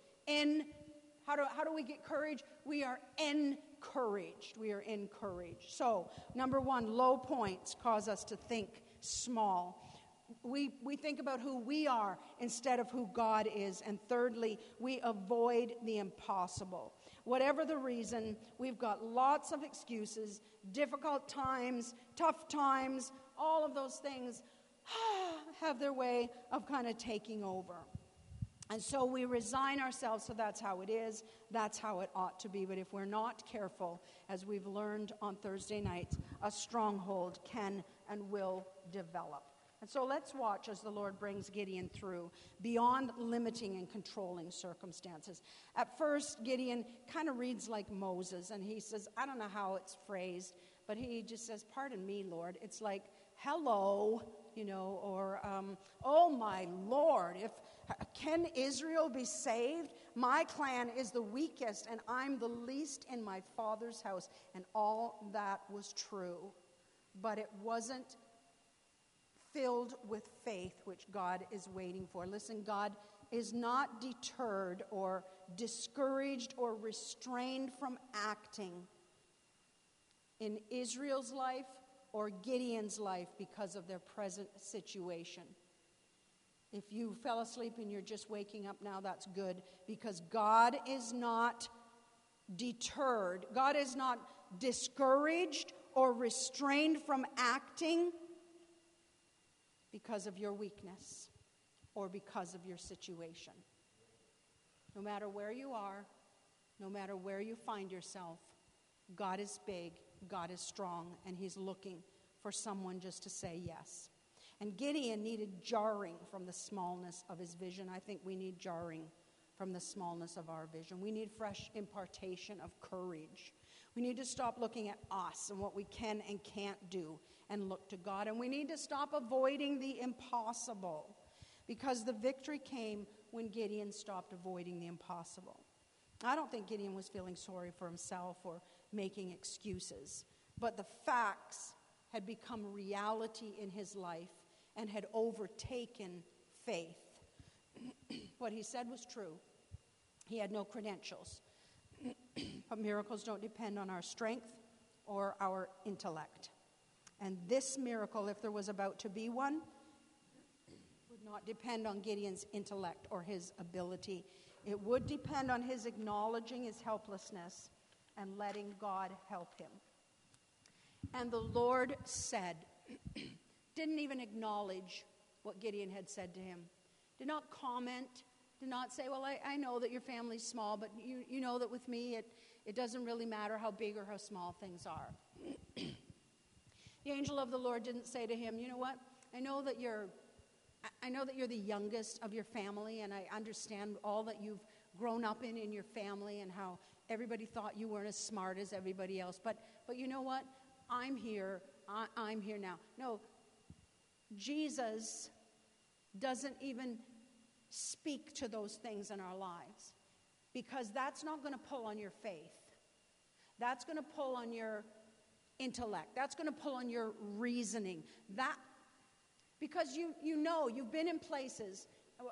How do we get courage? We are encouraged. We are encouraged. So, number one, low points cause us to think small. We think about who we are instead of who God is. And thirdly, we avoid the impossible. Whatever the reason, we've got lots of excuses, difficult times, tough times, all of those things have their way of kind of taking over. And so we resign ourselves, so that's how it is, that's how it ought to be. But if we're not careful, as we've learned on Thursday nights, a stronghold can and will develop. And so let's watch as the Lord brings Gideon through beyond limiting and controlling circumstances. At first, Gideon kind of reads like Moses, and he says, I don't know how it's phrased, but he just says, pardon me, Lord. It's like, hello, or, oh my Lord, can Israel be saved? My clan is the weakest, and I'm the least in my father's house. And all that was true, but it wasn't filled with faith, which God is waiting for. Listen, God is not deterred or discouraged or restrained from acting in Israel's life or Gideon's life because of their present situation. If you fell asleep and you're just waking up now, that's good, because God is not deterred. God is not discouraged or restrained from acting because of your weakness or because of your situation. No matter where you are, no matter where you find yourself, God is big, God is strong, and he's looking for someone just to say yes. And Gideon needed jarring from the smallness of his vision. I think we need jarring from the smallness of our vision. We need fresh impartation of courage. We need to stop looking at us and what we can and can't do and look to God. And we need to stop avoiding the impossible, because the victory came when Gideon stopped avoiding the impossible. I don't think Gideon was feeling sorry for himself or making excuses, but the facts had become reality in his life and had overtaken faith. What he said was true. He had no credentials. But miracles don't depend on our strength or our intellect. And this miracle, if there was about to be one, would not depend on Gideon's intellect or his ability. It would depend on his acknowledging his helplessness and letting God help him. And the Lord said, didn't even acknowledge what Gideon had said to him. Did not comment, did not say, well, I know that your family's small, but you know that with me it doesn't really matter how big or how small things are. The angel of the Lord didn't say to him, you know what, I know that you're the youngest of your family, and I understand all that you've grown up in your family and how everybody thought you weren't as smart as everybody else. But you know what? I'm here. I'm here now. No, Jesus doesn't even speak to those things in our lives, because that's not going to pull on your faith. That's going to pull on your intellect. That's going to pull on your reasoning. Because you know, you've been in places,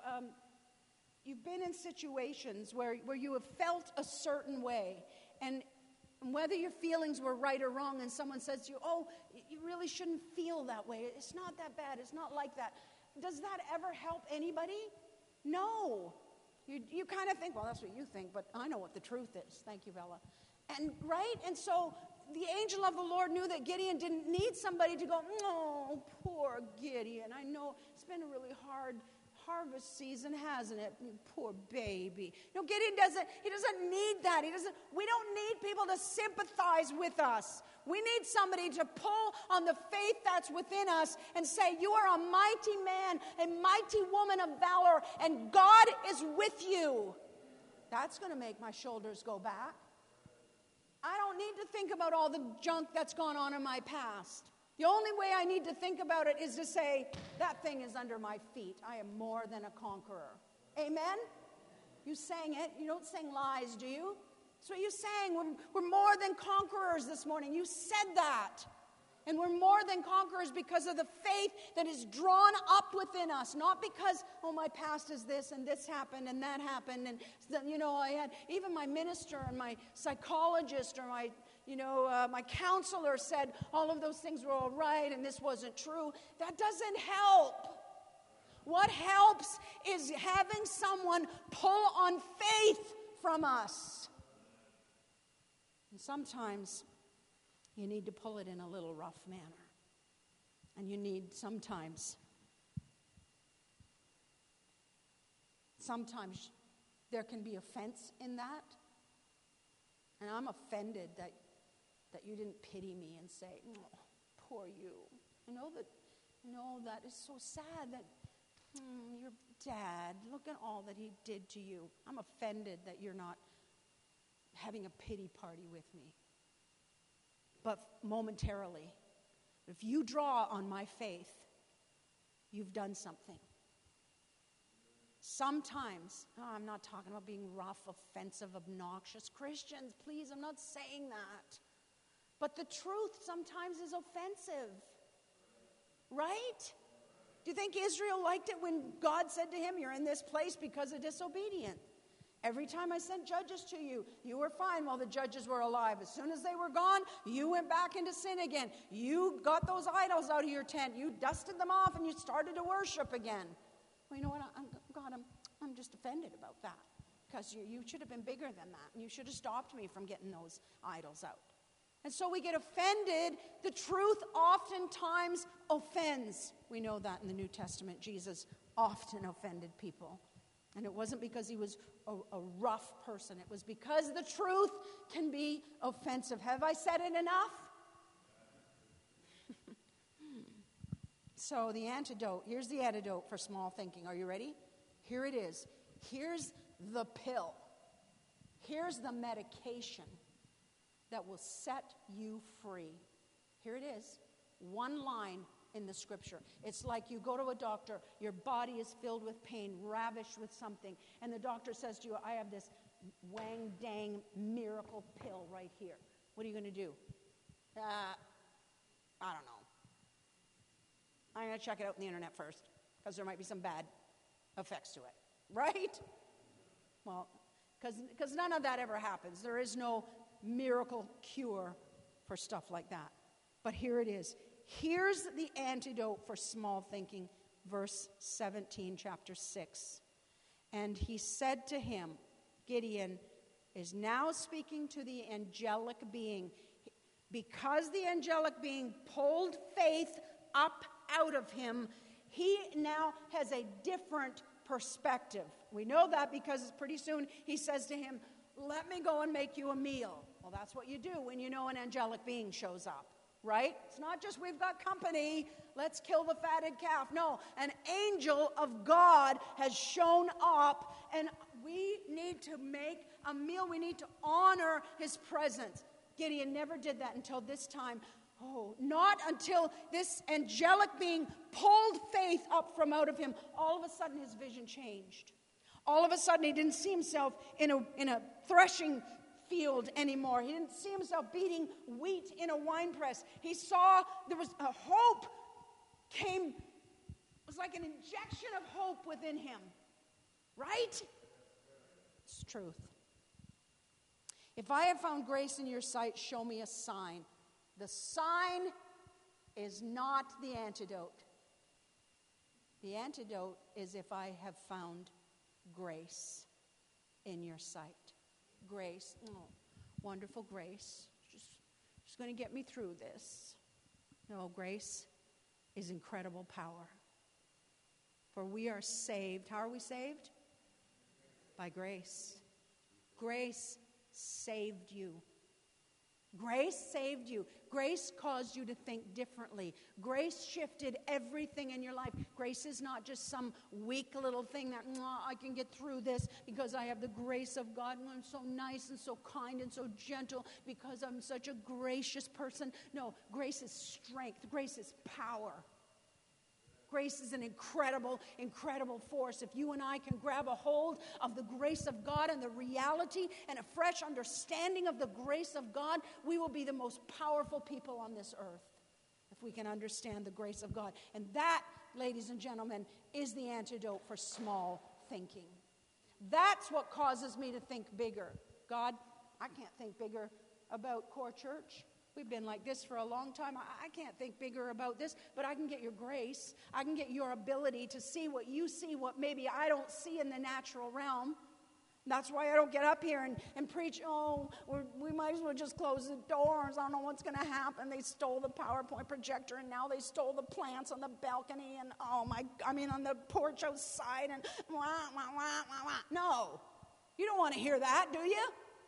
you've been in situations where you have felt a certain way, and whether your feelings were right or wrong, and someone says to you, oh, you really shouldn't feel that way. It's not that bad. It's not like that. Does that ever help anybody? No. You kind of think, well, that's what you think, but I know what the truth is. Thank you, Bella. And right? And so the angel of the Lord knew that Gideon didn't need somebody to go, oh, poor Gideon. I know it's been a really hard harvest season, hasn't it? Poor baby. No, Gideon doesn't need that. We don't need people to sympathize with us. We need somebody to pull on the faith that's within us and say, you are a mighty man, a mighty woman of valor, and God is with you. That's going to make my shoulders go back. I don't need to think about all the junk that's gone on in my past. The only way I need to think about it is to say, that thing is under my feet. I am more than a conqueror. Amen? You sang it. You don't sing lies, do you? That's what you sang. We're more than conquerors this morning. You said that. And we're more than conquerors because of the faith that is drawn up within us. Not because, oh, my past is this and this happened and that happened. And, you know, I had even my minister and my psychologist or my counselor said all of those things were all right and this wasn't true. That doesn't help. What helps is having someone pull on faith from us. And sometimes you need to pull it in a little rough manner. And you need sometimes there can be offense in that. And I'm offended that you didn't pity me and say, oh, poor you. I know that is so sad that your dad, look at all that he did to you. I'm offended that you're not having a pity party with me. But momentarily, if you draw on my faith, you've done something. Sometimes, I'm not talking about being rough, offensive, obnoxious. Christians, please, I'm not saying that. But the truth sometimes is offensive. Right? Do you think Israel liked it when God said to him, you're in this place because of disobedience? Every time I sent judges to you, you were fine while the judges were alive. As soon as they were gone, you went back into sin again. You got those idols out of your tent. You dusted them off and you started to worship again. Well, you know what? God, I'm just offended about that. Because you should have been bigger than that. And you should have stopped me from getting those idols out. And so we get offended. The truth oftentimes offends. We know that in the New Testament. Jesus often offended people. And it wasn't because he was a rough person. It was because the truth can be offensive. Have I said it enough? So the antidote, here's the antidote for small thinking. Are you ready? Here it is. Here's the pill. Here's the medication that will set you free. Here it is. One line in the scripture. It's like you go to a doctor, your body is filled with pain, ravished with something, and the doctor says to you, I have this wang dang miracle pill right here. What are you going to do? I don't know. I'm going to check it out on the internet first, because there might be some bad effects to it, right? Well, because none of that ever happens. There is no miracle cure for stuff like that. But here it is. Here's the antidote for small thinking, verse 17, chapter 6. And he said to him, Gideon is now speaking to the angelic being, because the angelic being pulled faith up out of him, he now has a different perspective. We know that because pretty soon he says to him, let me go and make you a meal. Well, that's what you do when you know an angelic being shows up, right? It's not just we've got company, let's kill the fatted calf. No, an angel of God has shown up, and we need to make a meal. We need to honor his presence. Gideon never did that until this time. Oh, not until this angelic being pulled faith up from out of him. All of a sudden his vision changed. All of a sudden he didn't see himself in a threshing field anymore. He didn't see himself beating wheat in a wine press. He saw there was a hope came. It was like an injection of hope within him. Right? It's truth. If I have found grace in your sight, show me a sign. The sign is not the antidote. The antidote is if I have found grace in your sight. Grace. Oh, wonderful grace. Just going to get me through this. No, grace is incredible power. For we are saved. How are we saved? By grace. Grace saved you. Grace saved you. Grace caused you to think differently. Grace shifted everything in your life. Grace is not just some weak little thing that, I can get through this because I have the grace of God and I'm so nice and so kind and so gentle because I'm such a gracious person. No, grace is strength. Grace is power. Grace is an incredible, incredible force. If you and I can grab a hold of the grace of God and the reality and a fresh understanding of the grace of God, we will be the most powerful people on this earth if we can understand the grace of God. And that, ladies and gentlemen, is the antidote for small thinking. That's what causes me to think bigger. God, I can't think bigger about Core Church. We've been like this for a long time. I can't think bigger about this, but I can get your grace. I can get your ability to see what you see, what maybe I don't see in the natural realm. That's why I don't get up here and preach, we might as well just close the doors. I don't know what's going to happen. They stole the PowerPoint projector, and now they stole the plants on the balcony, and on the porch outside, and wah, wah, wah, wah, wah. No, you don't want to hear that, do you?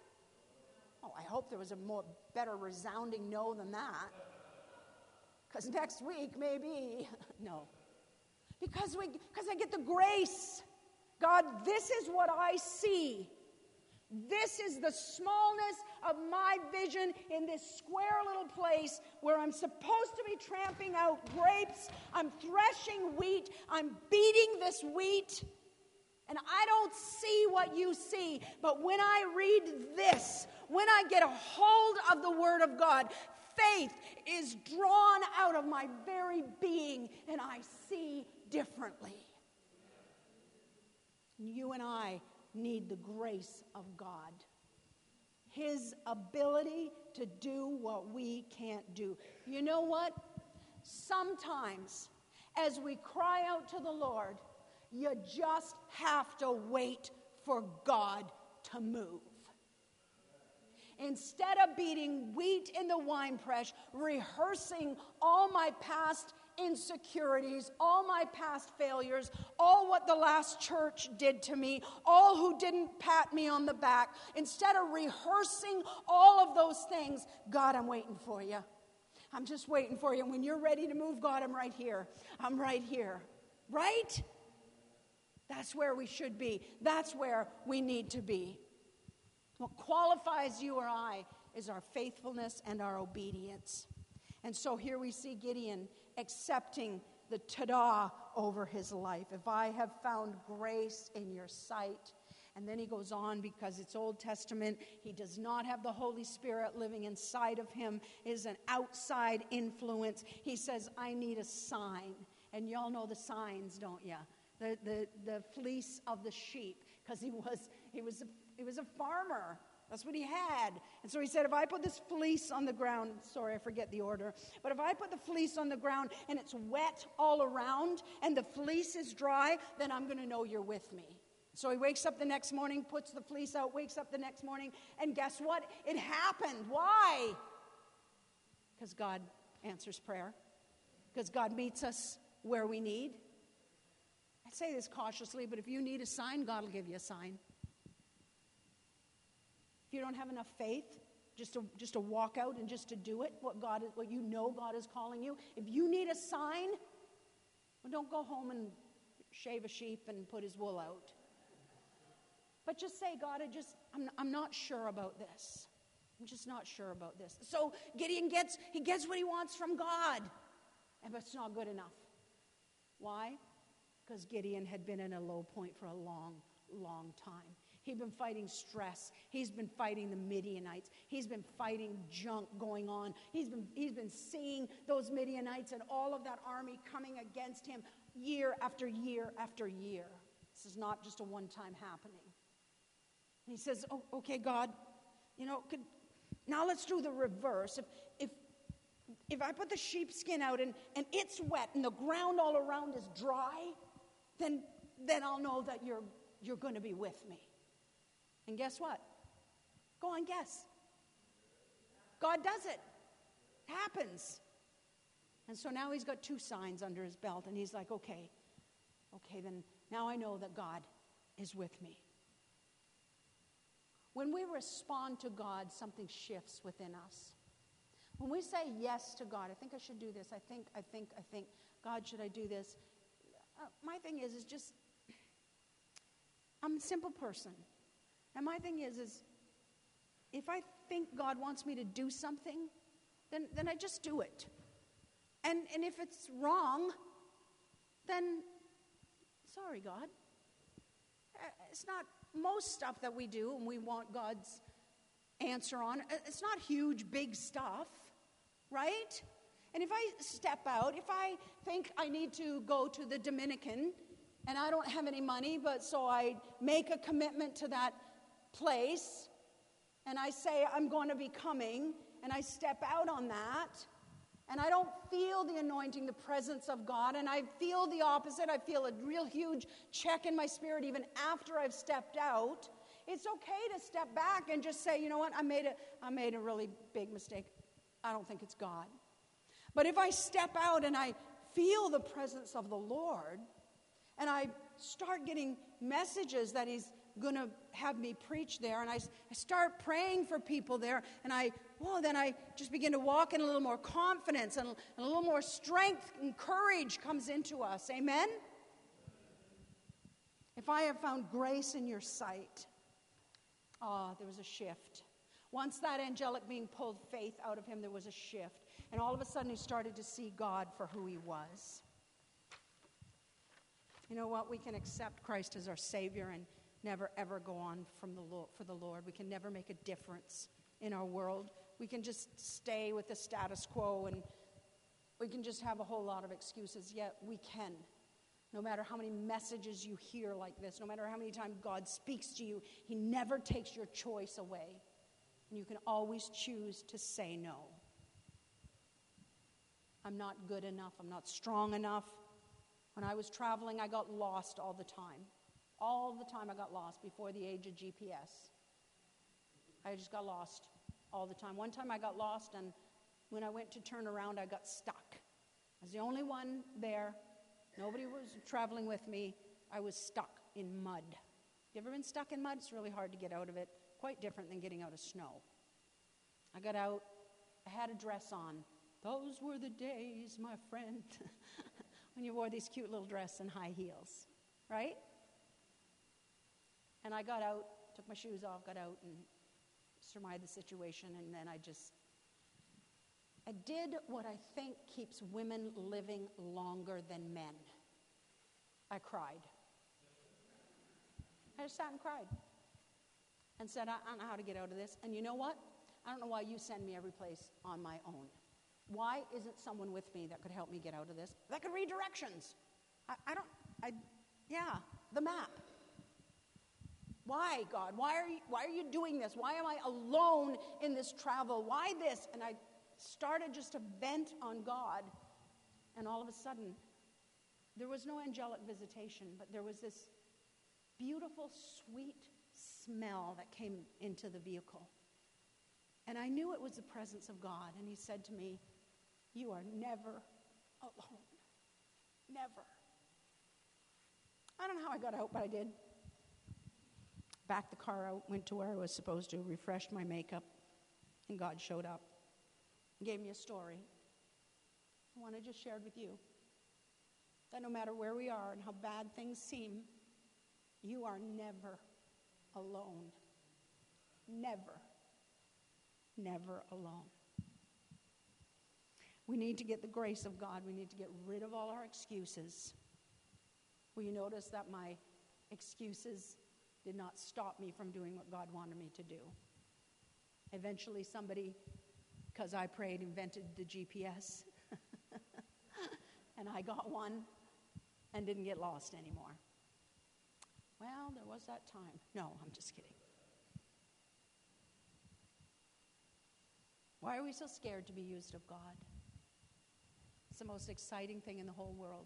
Oh, I hope there was a better resounding no than that. Because next week, maybe. No. Because I get the grace. God, this is what I see. This is the smallness of my vision in this square little place where I'm supposed to be tramping out grapes. I'm threshing wheat. I'm beating this wheat. And I don't see what you see. But when I read this, when I get a hold of the Word of God, faith is drawn out of my very being, and I see differently. You and I need the grace of God. His ability to do what we can't do. You know what? Sometimes, as we cry out to the Lord, you just have to wait for God to move. Instead of beating wheat in the winepress, rehearsing all my past insecurities, all my past failures, all what the last church did to me, all who didn't pat me on the back, instead of rehearsing all of those things, God, I'm waiting for you. I'm just waiting for you. And when you're ready to move, God, I'm right here. I'm right here. Right? That's where we should be. That's where we need to be. What qualifies you or I is our faithfulness and our obedience. And so here we see Gideon accepting the tada over his life. If I have found grace in your sight. And then he goes on, because it's Old Testament, he does not have the Holy Spirit living inside of him. It is an outside influence. He says, I need a sign. And y'all know the signs, don't you? The fleece of the sheep, because he was a farmer. That's what he had. And so he said, if I put this fleece on the ground, sorry, I forget the order, but if I put the fleece on the ground and it's wet all around and the fleece is dry, then I'm going to know you're with me. So he wakes up the next morning, puts the fleece out, wakes up the next morning, and guess what? It happened. Why? Because God answers prayer. Because God meets us where we need. I say this cautiously, but if you need a sign, God will give you a sign. If you don't have enough faith just to walk out and just to do it, what you know God is calling you, if you need a sign, well, don't go home and shave a sheep and put his wool out. But just say, God, I'm not sure about this. I'm just not sure about this. So Gideon gets what he wants from God, but it's not good enough. Why? Because Gideon had been in a low point for a long, long time. He'd been fighting stress. He's been fighting the Midianites. He's been fighting junk going on. He's been seeing those Midianites and all of that army coming against him year after year after year. This is not just a one-time happening. And he says, oh, okay, God, now let's do the reverse. If I put the sheepskin out and it's wet and the ground all around is dry, then I'll know that you're going to be with me. And guess what? Go on, guess. God does it. It happens. And so now he's got 2 signs under his belt, and he's like, okay, then now I know that God is with me. When we respond to God, something shifts within us. When we say yes to God, I think I should do this. I think, God, should I do this? My thing is just, I'm a simple person. And my thing is if I think God wants me to do something, then I just do it. And if it's wrong, then sorry, God. It's not most stuff that we do and we want God's answer on. It's not huge, big stuff, right? And if I step out, if I think I need to go to the Dominican and I don't have any money, but so I make a commitment to that place and I say I'm going to be coming and I step out on that and I don't feel the anointing, the presence of God, and I feel the opposite. I feel a real huge check in my spirit even after I've stepped out. It's okay to step back and just say, you know what, I made a really big mistake. I don't think it's God. But if I step out and I feel the presence of the Lord and I start getting messages that he's going to have me preach there, and I start praying for people there, and then I just begin to walk in a little more confidence and a little more strength and courage comes into us. Amen? If I have found grace in your sight, there was a shift. Once that angelic being pulled faith out of him, there was a shift. And all of a sudden he started to see God for who he was. You know what? We can accept Christ as our Savior and never, ever go on for the Lord. We can never make a difference in our world. We can just stay with the status quo and we can just have a whole lot of excuses. Yet we can. No matter how many messages you hear like this, no matter how many times God speaks to you, he never takes your choice away. And you can always choose to say no. I'm not good enough. I'm not strong enough. When I was traveling, I got lost all the time. All the time I got lost before the age of GPS. I just got lost all the time. One time I got lost, and when I went to turn around, I got stuck. I was the only one there. Nobody was traveling with me. I was stuck in mud. You ever been stuck in mud? It's really hard to get out of it. Quite different than getting out of snow. I got out. I had a dress on. Those were the days, my friend, when you wore these cute little dress and high heels, right? And I got out, took my shoes off, got out, and surmised the situation, and then I did what I think keeps women living longer than men. I cried. I just sat and cried and said, I don't know how to get out of this. And you know what? I don't know why you send me every place on my own. Why isn't someone with me that could help me get out of this? That could read directions. The map. Why, God? Why are you doing this? Why am I alone in this travel? Why this? And I started just to vent on God. And all of a sudden, there was no angelic visitation, but there was this beautiful, sweet smell that came into the vehicle. And I knew it was the presence of God. And he said to me, you are never alone. Never. I don't know how I got out, but I did. Backed the car out, went to where I was supposed to, refreshed my makeup, and God showed up and gave me a story. One I just shared with you. That no matter where we are and how bad things seem, you are never alone. Never. Never alone. We need to get the grace of God. We need to get rid of all our excuses. Will you notice that my excuses did not stop me from doing what God wanted me to do? Eventually somebody, because I prayed, invented the GPS. And I got one and didn't get lost anymore. Well, there was that time. No, I'm just kidding. Why are we so scared to be used of God? It's the most exciting thing in the whole world.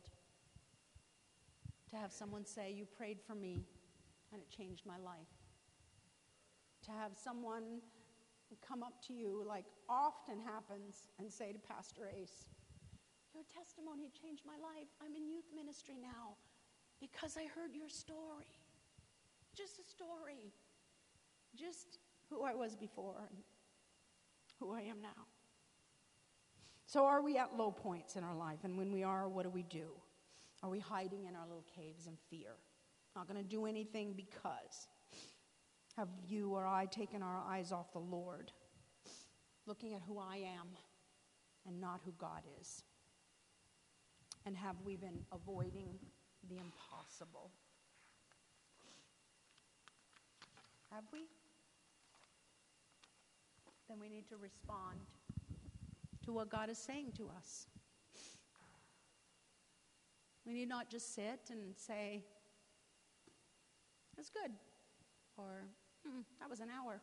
To have someone say, you prayed for me, and it changed my life. To have someone come up to you, like often happens, and say to Pastor Ace, your testimony changed my life. I'm in youth ministry now because I heard your story. Just a story. Just who I was before and who I am now. So are we at low points in our life? And when we are, what do? Are we hiding in our little caves in fear? Not going to do anything because? Have you or I taken our eyes off the Lord, looking at who I am and not who God is? And have we been avoiding the impossible? Have we? Then we need to respond to what God is saying to us. We need not just sit and say, that's good, or that was an hour.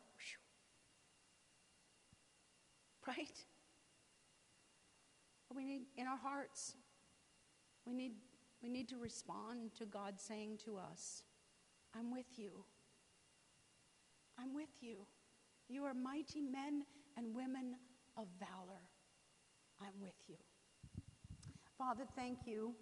Right? But we need, in our hearts, we need to respond to God saying to us, I'm with you. I'm with you. You are mighty men and women of valor. I'm with you. Father, thank you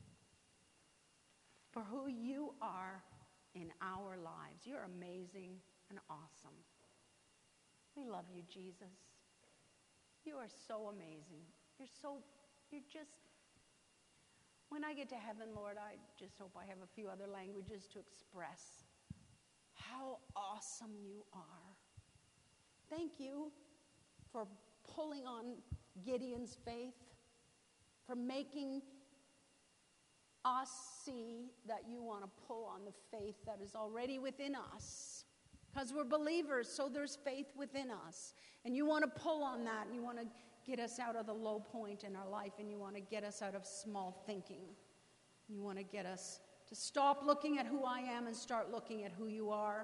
for who you are in our lives. You're amazing and awesome. We love you, Jesus. You are so amazing. You're just, when I get to heaven, Lord, I just hope I have a few other languages to express how awesome you are. Thank you for pulling on Gideon's faith, for making us see that you want to pull on the faith that is already within us. Because we're believers, so there's faith within us. And you want to pull on that, and you want to get us out of the low point in our life, and you want to get us out of small thinking. You want to get us to stop looking at who I am and start looking at who you are.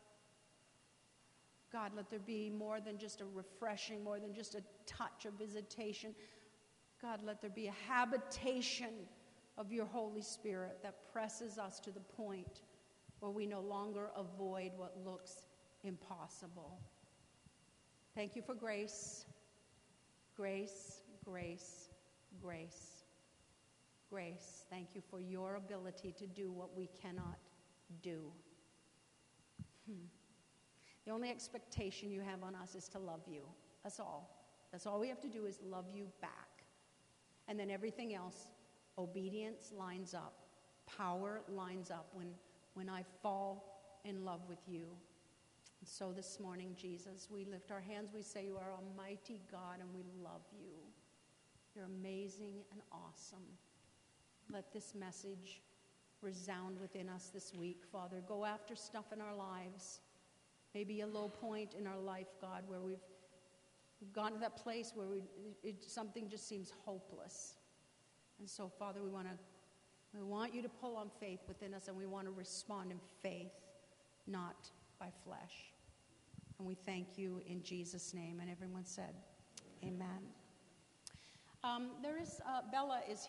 God, let there be more than just a refreshing, more than just a touch, a visitation. God, let there be a habitation of your Holy Spirit that presses us to the point where we no longer avoid what looks impossible. Thank you for grace. Grace, grace, grace. Grace. Thank you for your ability to do what we cannot do. The only expectation you have on us is to love you. That's all. That's all we have to do is love you back. And then everything else, obedience lines up. Power lines up when I fall in love with you. And so this morning, Jesus, we lift our hands. We say you are Almighty God and we love you. You're amazing and awesome. Let this message resound within us this week, Father. Go after stuff in our lives. Maybe a low point in our life, God, where we've gone to that place where something just seems hopeless. And so, Father, we want you to pull on faith within us, and we want to respond in faith, not by flesh. And we thank you in Jesus' name. And everyone said, amen. Bella is here.